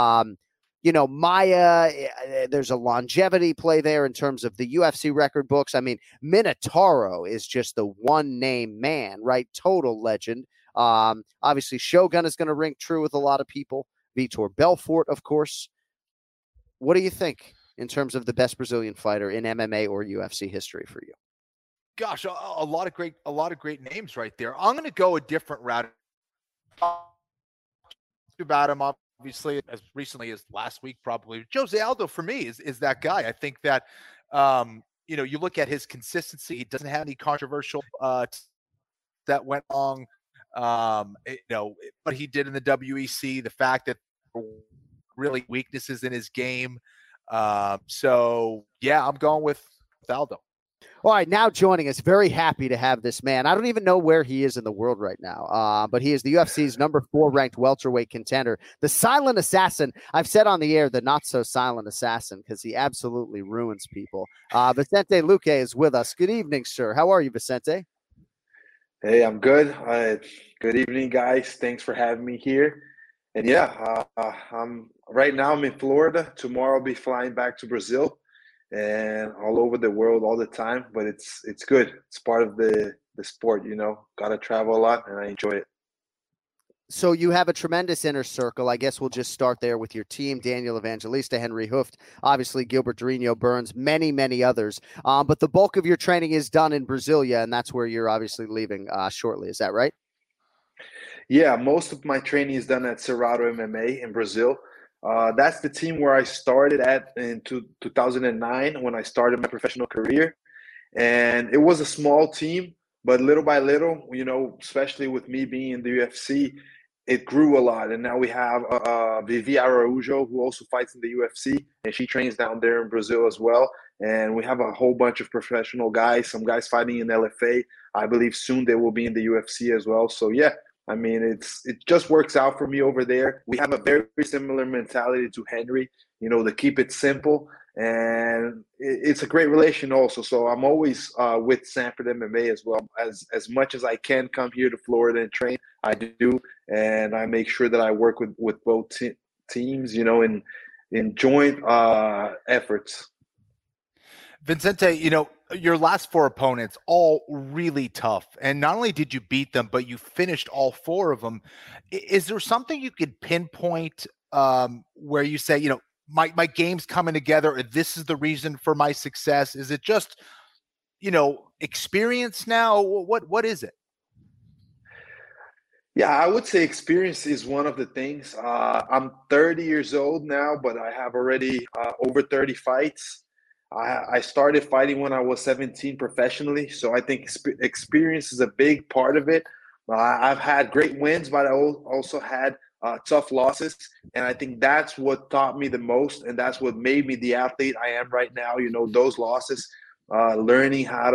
Maya, there's a longevity play there in terms of the UFC record books. I mean, Minotauro is just the one name man, right? Total legend. Obviously Shogun is going to ring true with a lot of people. Vitor Belfort, of course. What do you think in terms of the best Brazilian fighter in MMA or UFC history for you? Gosh, a lot of great names right there. I'm going to go a different route. About him, obviously, as recently as last week, probably. Jose Aldo for me is that guy. I think that you look at his consistency. He doesn't have any controversial that went wrong. What he did in the WEC, the fact that there were really weaknesses in his game. So yeah, I'm going with Aldo. All right, now joining us, very happy to have this man. I don't even know where he is in the world right now, but he is the UFC's number 4 ranked welterweight contender, the silent assassin. I've said on the air, the not so silent assassin, because he absolutely ruins people. Vicente Luque is with us. Good evening, sir. How are you, Vicente? Hey, I'm good. Good evening, guys. Thanks for having me here. And yeah, I'm in Florida. Tomorrow I'll be flying back to Brazil. And all over the world all the time, but it's good. It's part of the sport, got to travel a lot and I enjoy it. So you have a tremendous inner circle. I guess we'll just start there with your team: Daniel Evangelista, Henry Hooft, obviously Gilbert Durinho Burns, many, many others. But the bulk of your training is done in Brasilia, and that's where you're obviously leaving shortly. Is that right? Yeah, most of my training is done at Cerrado MMA in Brazil. That's the team where I started at in 2009 when I started my professional career. And it was a small team, but little by little, especially with me being in the UFC, it grew a lot. And now we have Vivi Araújo, who also fights in the UFC, and she trains down there in Brazil as well. And we have a whole bunch of professional guys, some guys fighting in LFA. I believe soon they will be in the UFC as well. So yeah, I mean, it just works out for me over there. We have a very similar mentality to Henry, to keep it simple. And it's a great relation also. So I'm always with Sanford MMA as well. As much as I can come here to Florida and train, I do. And I make sure that I work with both teams, in joint efforts. Vincente, your last 4 opponents, all really tough. And not only did you beat them, but you finished all 4 of them. Is there something you could pinpoint where you say, my game's coming together, or this is the reason for my success? Is it just, experience now? What is it? Yeah, I would say experience is one of the things. I'm 30 years old now, but I have already over 30 fights. I started fighting when I was 17 professionally, so I think experience is a big part of it. I've had great wins, but I also had tough losses, and I think that's what taught me the most, and that's what made me the athlete I am right now. Those losses, learning how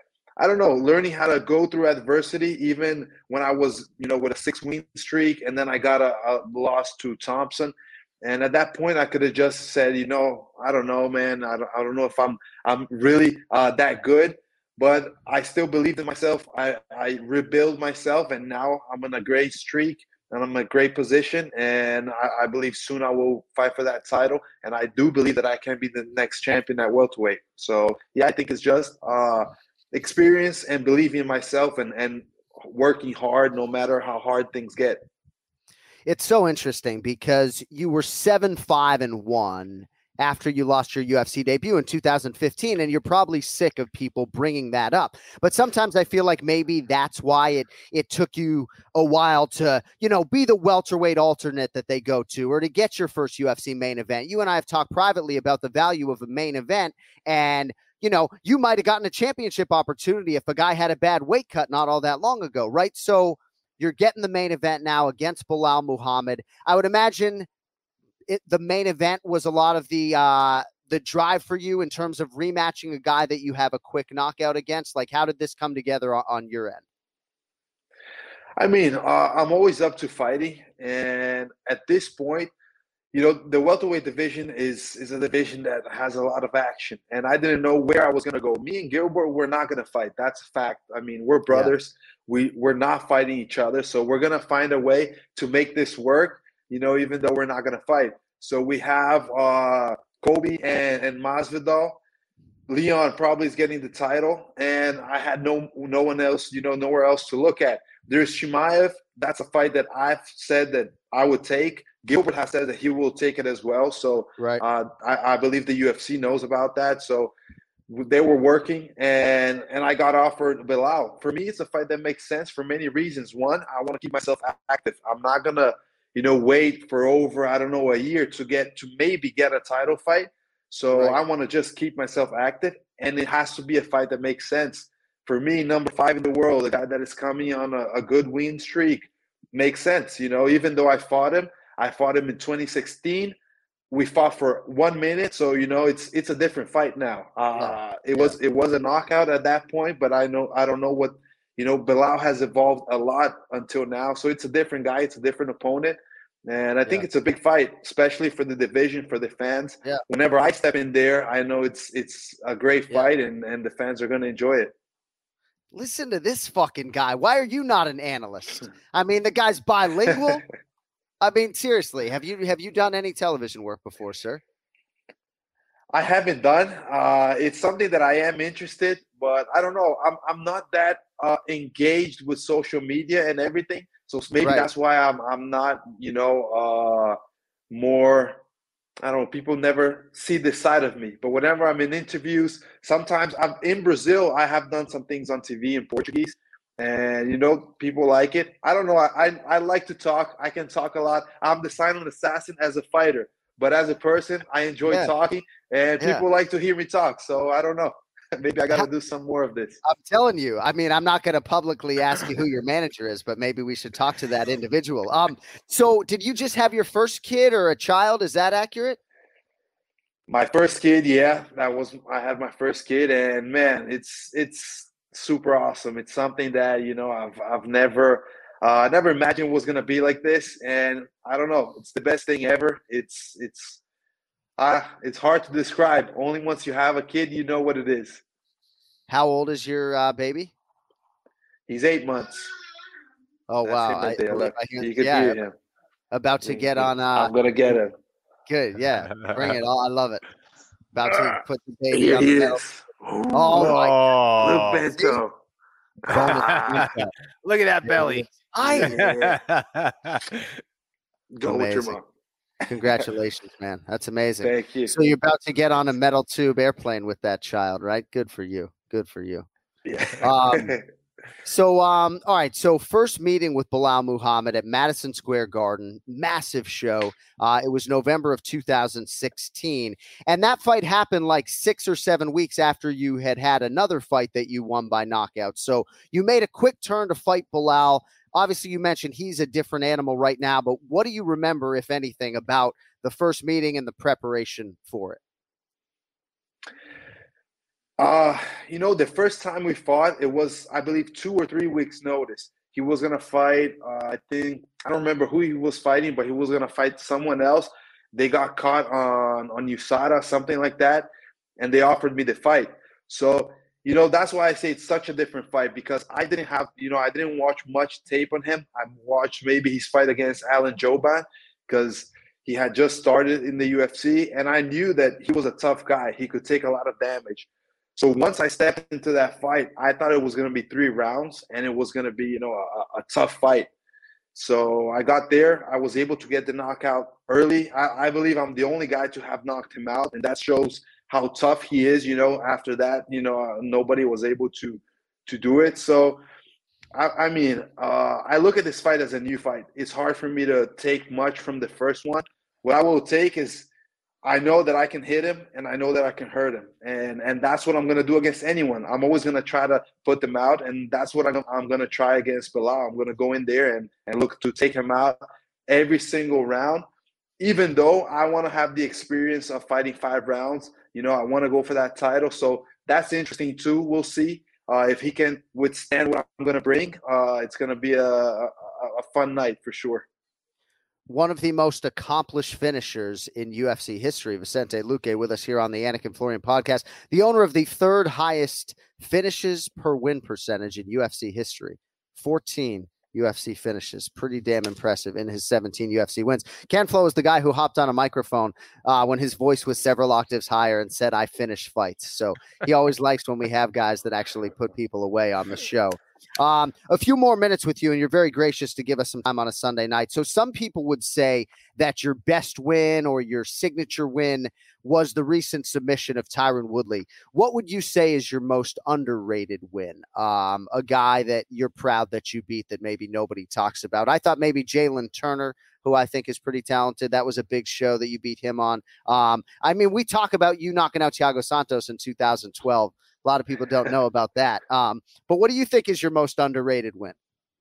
to go through adversity, even when I was, with a 6-win streak, and then I got a loss to Thompson. And at that point, I could have just said, I don't know, man. I don't know if I'm really that good, but I still believed in myself. I rebuilt myself, and now I'm in a great streak, and I'm in a great position. And I believe soon I will fight for that title. And I do believe that I can be the next champion at welterweight. So, yeah, I think it's just experience and believing in myself and working hard no matter how hard things get. It's so interesting because you were 7-5-1 after you lost your UFC debut in 2015, and you're probably sick of people bringing that up. But sometimes I feel like maybe that's why it took you a while to, be the welterweight alternate that they go to, or to get your first UFC main event. You and I have talked privately about the value of a main event, and you might have gotten a championship opportunity if a guy had a bad weight cut not all that long ago, right? So you're getting the main event now against Belal Muhammad. I would imagine the main event was a lot of the drive for you in terms of rematching a guy that you have a quick knockout against. Like, how did this come together on your end? I mean, I'm always up to fighting. And at this point, the welterweight division is a division that has a lot of action. And I didn't know where I was going to go. Me and Gilbert, we're not going to fight. That's a fact. I mean, we're brothers. Yeah. We're not fighting each other. So we're going to find a way to make this work, even though we're not going to fight. So we have Kobe and Masvidal. Leon probably is getting the title. And I had no one else, nowhere else to look at. There's Chimaev. That's a fight that I've said that I would take. Gilbert has said that he will take it as well. So right. I believe the UFC knows about that. So they were working, and I got offered Belal. For me, it's a fight that makes sense for many reasons. One, I want to keep myself active. I'm not going to, wait for over, a year to maybe get a title fight. So right. I want to just keep myself active, and it has to be a fight that makes sense. For me, number 5 in the world, a guy that is coming on a good win streak, makes sense. Even though I fought him in 2016. We fought for 1 minute, so it's a different fight now. It was a knockout at that point, but I don't know what Belal has evolved a lot until now, so it's a different guy, it's a different opponent, and I think it's a big fight, especially for the division, for the fans. Yeah. Whenever I step in there, I know it's a great fight, and the fans are going to enjoy it. Listen to this fucking guy. Why are you not an analyst? I mean, the guy's bilingual. I mean, seriously, have you done any television work before, sir? I haven't done. It's something that I am interested, but I don't know. I'm not that engaged with social media and everything, so maybe that's why I'm not, more. I don't know. People never see this side of me, but whenever I'm in interviews, sometimes I'm in Brazil. I have done some things on TV in Portuguese. And, people like it. I don't know. I like to talk. I can talk a lot. I'm the silent assassin as a fighter. But as a person, I enjoy talking. And people like to hear me talk. So I don't know. Maybe I got to do some more of this. I'm telling you. I mean, I'm not going to publicly ask you who your manager is, but maybe we should talk to that individual. So did you just have your first kid or a child? Is that accurate? My first kid, yeah. I had my first kid. And, man, it's super awesome. It's something that, I've never I never imagined it was going to be like this. And I don't know. It's the best thing ever. It's hard to describe. Only once you have a kid, you know what it is. How old is your baby? He's 8 months. Oh, That's wow. You could hear him. About to get on. I'm going to get him. Good. Yeah. Bring it on. I love it. About to put the baby Here on he the pedal. is. Oh, my God. Little Bento. Look at that belly. Go with your mom. Congratulations, man. That's amazing. Thank you. So you're about to get on a metal tube airplane with that child, right? Good for you. Good for you. Yeah. All right. So first meeting with Belal Muhammad at Madison Square Garden, massive show. It was November of 2016. And that fight happened like 6 or 7 weeks after you had another fight that you won by knockout. So you made a quick turn to fight Belal. Obviously, you mentioned he's a different animal right now, but what do you remember, if anything, about the first meeting and the preparation for it? The first time we fought, it was, I believe, 2 or 3 weeks notice. He was going to fight, I don't remember who he was fighting, but he was going to fight someone else. They got caught on USADA, something like that, and they offered me the fight. So, that's why I say it's such a different fight, because I didn't watch much tape on him. I watched maybe his fight against Alan Jouban, because he had just started in the UFC, and I knew that he was a tough guy. He could take a lot of damage. So once I stepped into that fight, I thought it was going to be 3 rounds, and it was going to be, a tough fight. So I got there. I was able to get the knockout early. I believe I'm the only guy to have knocked him out, and that shows how tough he is. After that, nobody was able to do it. So, I look at this fight as a new fight. It's hard for me to take much from the first one. What I will take is, I know that I can hit him, and I know that I can hurt him. And that's what I'm going to do against anyone. I'm always going to try to put them out, and that's what I'm going to try against Belal. I'm going to go in there and look to take him out every single round, even though I want to have the experience of fighting 5 rounds. I want to go for that title. So that's interesting too. We'll see if he can withstand what I'm going to bring. It's going to be a fun night for sure. One of the most accomplished finishers in UFC history, Vicente Luque, with us here on the Anik and Florian podcast, the owner of the 3rd highest finishes per win percentage in UFC history, 14 UFC finishes. Pretty damn impressive in his 17 UFC wins. Ken Flo is the guy who hopped on a microphone when his voice was several octaves higher and said, "I finish fights." So he always likes when we have guys that actually put people away on the show. A few more minutes with you, and you're very gracious to give us some time on a Sunday night. So some people would say that your best win or your signature win was the recent submission of Tyron Woodley. What would you say is your most underrated win? A guy that you're proud that you beat that maybe nobody talks about. I thought maybe Jalen Turner, who I think is pretty talented. That was a big show that you beat him on. We talk about you knocking out Thiago Santos in 2012. A lot of people don't know about that. But what do you think is your most underrated win?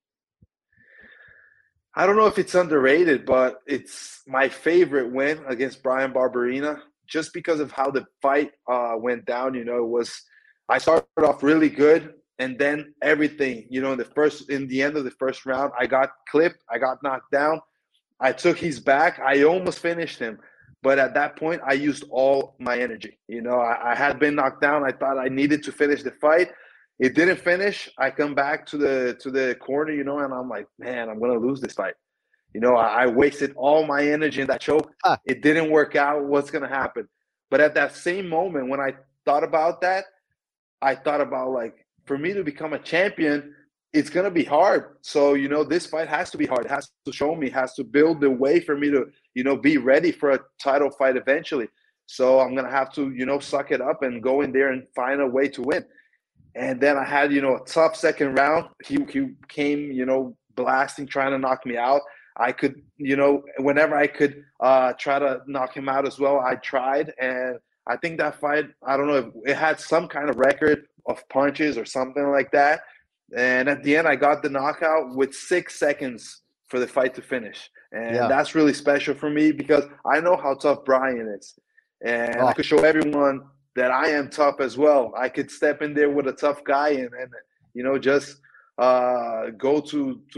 I don't know if it's underrated, but it's my favorite win against Brian Barberena, just because of how the fight went down. I started off really good, and then everything, in the end of the first round, I got clipped, I got knocked down, I took his back, I almost finished him. But at that point, I used all my energy. I had been knocked down. I thought I needed to finish the fight. It didn't finish. I come back to the corner, and I'm like, man, I'm going to lose this fight. I wasted all my energy in that choke. It didn't work out. What's going to happen? But at that same moment, when I thought about that, I thought about, like, for me to become a champion, it's going to be hard. So, this fight has to be hard. It has to show me, has to build the way for me to, be ready for a title fight eventually. So I'm going to have to, suck it up and go in there and find a way to win. And then I had, a tough second round. He came, blasting, trying to knock me out. I could, whenever I could try to knock him out as well, I tried. And I think that fight, I don't know, if it had some kind of record of punches or something like that. And at the end, I got the knockout with 6 seconds for the fight to finish. And that's really special for me because I know how tough Brian is. And I could show everyone that I am tough as well. I could step in there with a tough guy and just go to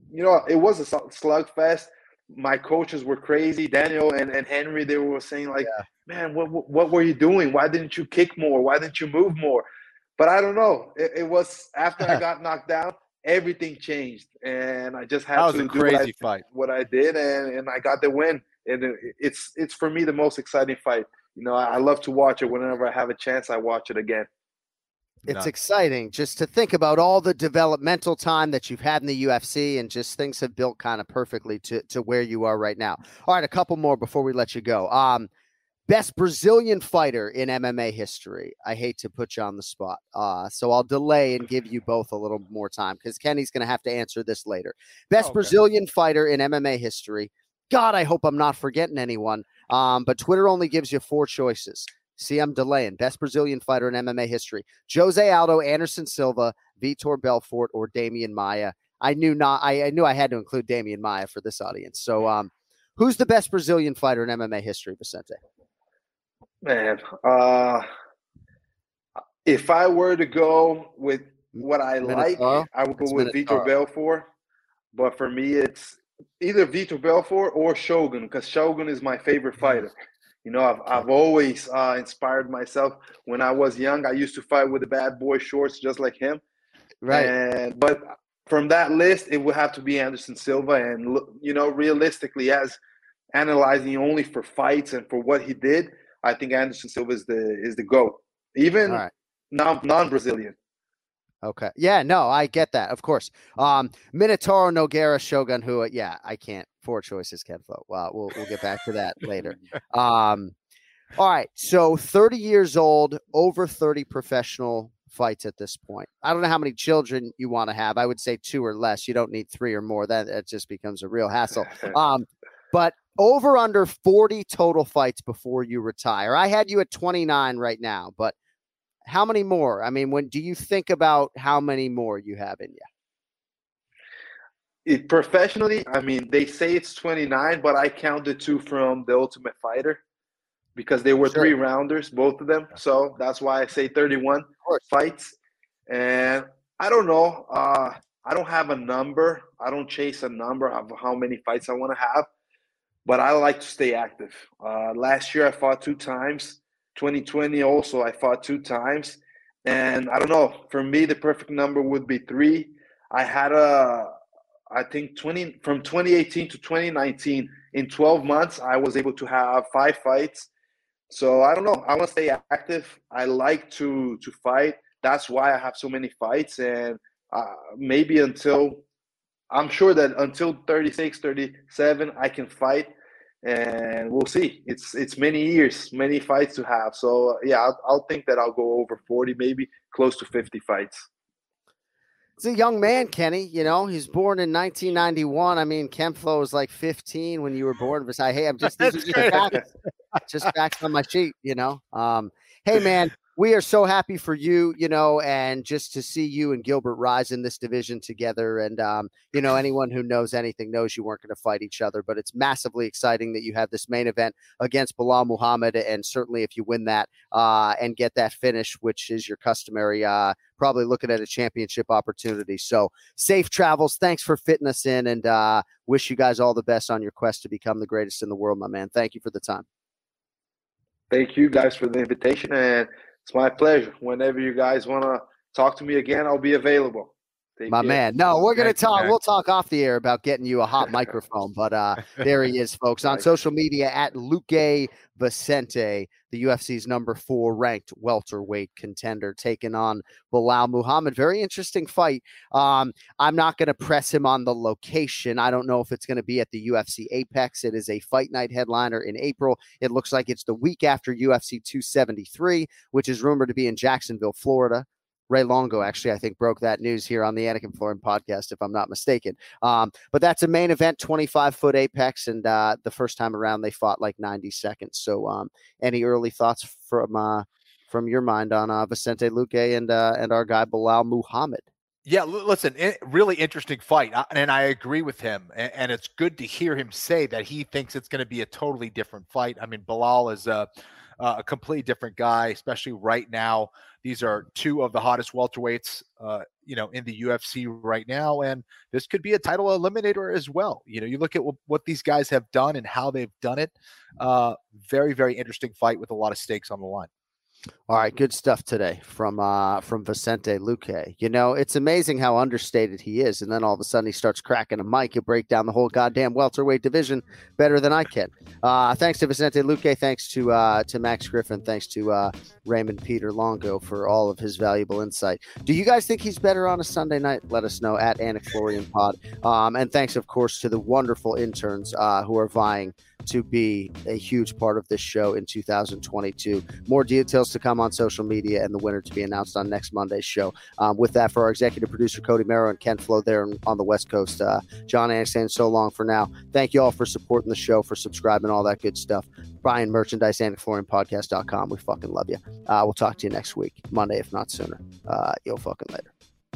it was a slugfest. My coaches were crazy. Daniel and Henry, they were saying like, man, what were you doing? Why didn't you kick more? Why didn't you move more? But I don't know. It was after I got knocked down, everything changed, and I just had to do what I did, and I got the win. And it's for me the most exciting fight. I love to watch it. Whenever I have a chance, I watch it again. It's exciting just to think about all the developmental time that you've had in the UFC, and just things have built kind of perfectly to where you are right now. All right, a couple more before we let you go. Best Brazilian fighter in MMA history. I hate to put you on the spot, so I'll delay and give you both a little more time because Kenny's going to have to answer this later. Best Brazilian fighter in MMA history. God, I hope I'm not forgetting anyone, but Twitter only gives you 4 choices. See, I'm delaying. Best Brazilian fighter in MMA history. Jose Aldo, Anderson Silva, Vitor Belfort, or Damian Maia. I knew I had to include Damian Maia for this audience. So who's the best Brazilian fighter in MMA history, Vicente? Man, if I were to go with what I like, I would go with Vitor Belfort. But for me, it's either Vitor Belfort or Shogun, because Shogun is my favorite fighter. I've always inspired myself. When I was young, I used to fight with the bad boy shorts just like him. Right. But from that list, it would have to be Anderson Silva. And, realistically, as analyzing only for fights and for what he did, I think Anderson Silva is the GOAT, even non-Brazilian. Okay. Yeah, no, I get that. Of course. Minotauro, Nogueira, Shogun, who, I can't. 4 choices, Ken Flo. Well, we'll get back to that later. All right. So 30 years old, over 30 professional fights at this point. I don't know how many children you want to have. I would say 2 or less. You don't need 3 or more. That just becomes a real hassle. But over under 40 total fights before you retire. I had you at 29 right now, but how many more? I mean, when do you think about how many more you have in you? Professionally, I mean, they say it's 29, but I counted 2 from The Ultimate Fighter because they were 3 rounders, both of them. So that's why I say 31 fights. And I don't know. I don't have a number. I don't chase a number of how many fights I want to have, but I like to stay active. Last year, I fought 2 times. 2020 also, I fought 2 times. And I don't know. For me, the perfect number would be 3. I had I think from 2018 to 2019, in 12 months, I was able to have 5 fights. So I don't know. I want to stay active. I like to fight. That's why I have so many fights. And maybe I'm sure that until 36, 37, I can fight. And we'll see. It's many years, many fights to have. So, I'll think that I'll go over 40, maybe close to 50 fights. He's a young man, Kenny. He's born in 1991. I mean, Ken Flo was like 15 when you were born. Hey, I'm just facts. Just facts on my sheet. Hey, man, we are so happy for you. And just to see you and Gilbert rise in this division together. And anyone who knows anything knows you weren't going to fight each other. But it's massively exciting that you have this main event against Belal Muhammad. And certainly, if you win that and get that finish, which is your customary. Probably looking at a championship opportunity. So safe travels. Thanks for fitting us in, and wish you guys all the best on your quest to become the greatest in the world, my man. Thank you for the time. Thank you guys for the invitation, and it's my pleasure. Whenever you guys want to talk to me again, I'll be available. My man. No, we're going to talk. We'll talk off the air about getting you a hot microphone. But there he is, folks, on social media at Luque Vicente, the UFC's number 4 ranked welterweight contender, taking on Belal Muhammad. Very interesting fight. I'm not going to press him on the location. I don't know if it's going to be at the UFC Apex. It is a fight night headliner in April. It looks like it's the week after UFC 273, which is rumored to be in Jacksonville, Florida. Ray Longo, actually, I think, broke that news here on the Anik and Florian podcast, if I'm not mistaken. But that's a main event, 25-foot Apex, and the first time around they fought like 90 seconds. So any early thoughts from your mind on Vicente Luque and our guy Belal Muhammad? Yeah, listen, really interesting fight, and I agree with him, and it's good to hear him say that he thinks it's going to be a totally different fight. I mean, Belal is a completely different guy, especially right now. These are two of the hottest welterweights, in the UFC right now, and this could be a title eliminator as well. You look at what these guys have done and how they've done it. Very, very interesting fight with a lot of stakes on the line. All right, good stuff today from Vicente Luque. It's amazing how understated he is, and then all of a sudden he starts cracking a mic and break down the whole goddamn welterweight division better than I can. Thanks to Vicente Luque, thanks to Max Griffin, thanks to Raymond Peter Longo for all of his valuable insight. Do you guys think he's better on a Sunday night? Let us know at Anik Florian Pod. And thanks, of course, to the wonderful interns who are vying to be a huge part of this show in 2022. More details to come on social media and the winner to be announced on next Monday's show. With that, for our executive producer, Cody Merrow and Ken Flo there on the West Coast, John Anik saying so long for now. Thank you all for supporting the show, for subscribing, all that good stuff. Buying merchandise, AnikFlorianPodcast.com. We fucking love you. We'll talk to you next week, Monday, if not sooner. Yo fucking later.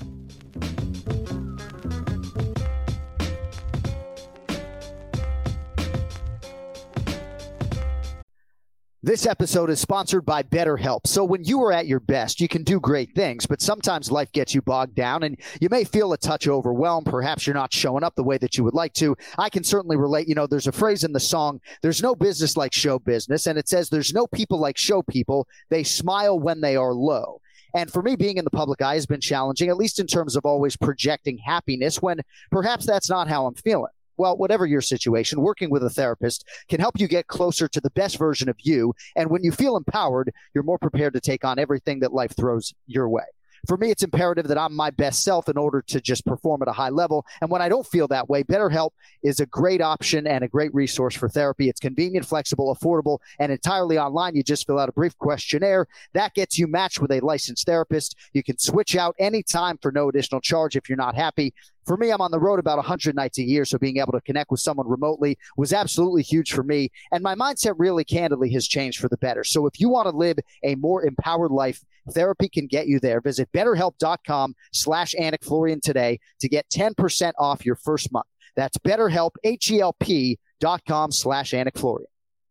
This episode is sponsored by BetterHelp. So when you are at your best, you can do great things, but sometimes life gets you bogged down and you may feel a touch overwhelmed. Perhaps you're not showing up the way that you would like to. I can certainly relate. There's a phrase in the song, there's no business like show business. And it says there's no people like show people. They smile when they are low. And for me, being in the public eye has been challenging, at least in terms of always projecting happiness when perhaps that's not how I'm feeling. Well, whatever your situation, working with a therapist can help you get closer to the best version of you. And when you feel empowered, you're more prepared to take on everything that life throws your way. For me, it's imperative that I'm my best self in order to just perform at a high level. And when I don't feel that way, BetterHelp is a great option and a great resource for therapy. It's convenient, flexible, affordable, and entirely online. You just fill out a brief questionnaire. That gets you matched with a licensed therapist. You can switch out anytime for no additional charge if you're not happy. For me, I'm on the road about 100 nights a year, so being able to connect with someone remotely was absolutely huge for me. And my mindset really candidly has changed for the better. So if you want to live a more empowered life, therapy can get you there. Visit BetterHelp.com/Anik Florian today to get 10% off your first month. That's BetterHelp, HELP.com/Anik Florian.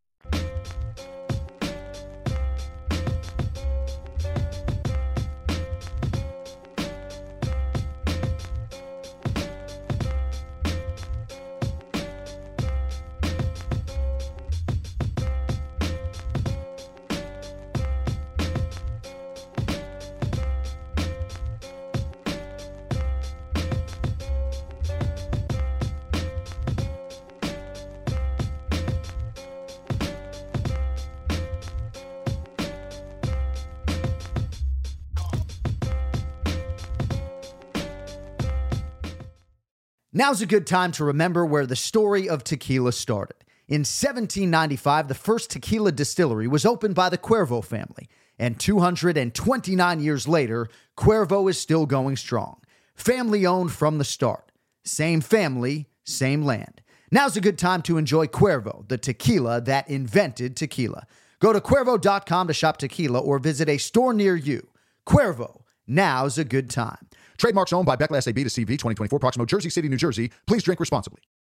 Now's a good time to remember where the story of tequila started. In 1795, the first tequila distillery was opened by the Cuervo family, and 229 years later, Cuervo is still going strong. Family-owned from the start. Same family, same land. Now's a good time to enjoy Cuervo, the tequila that invented tequila. Go to Cuervo.com to shop tequila or visit a store near you. Cuervo, now's a good time. Trademarks owned by Beckless AB to CV 2024, Proximo, Jersey City, New Jersey. Please drink responsibly.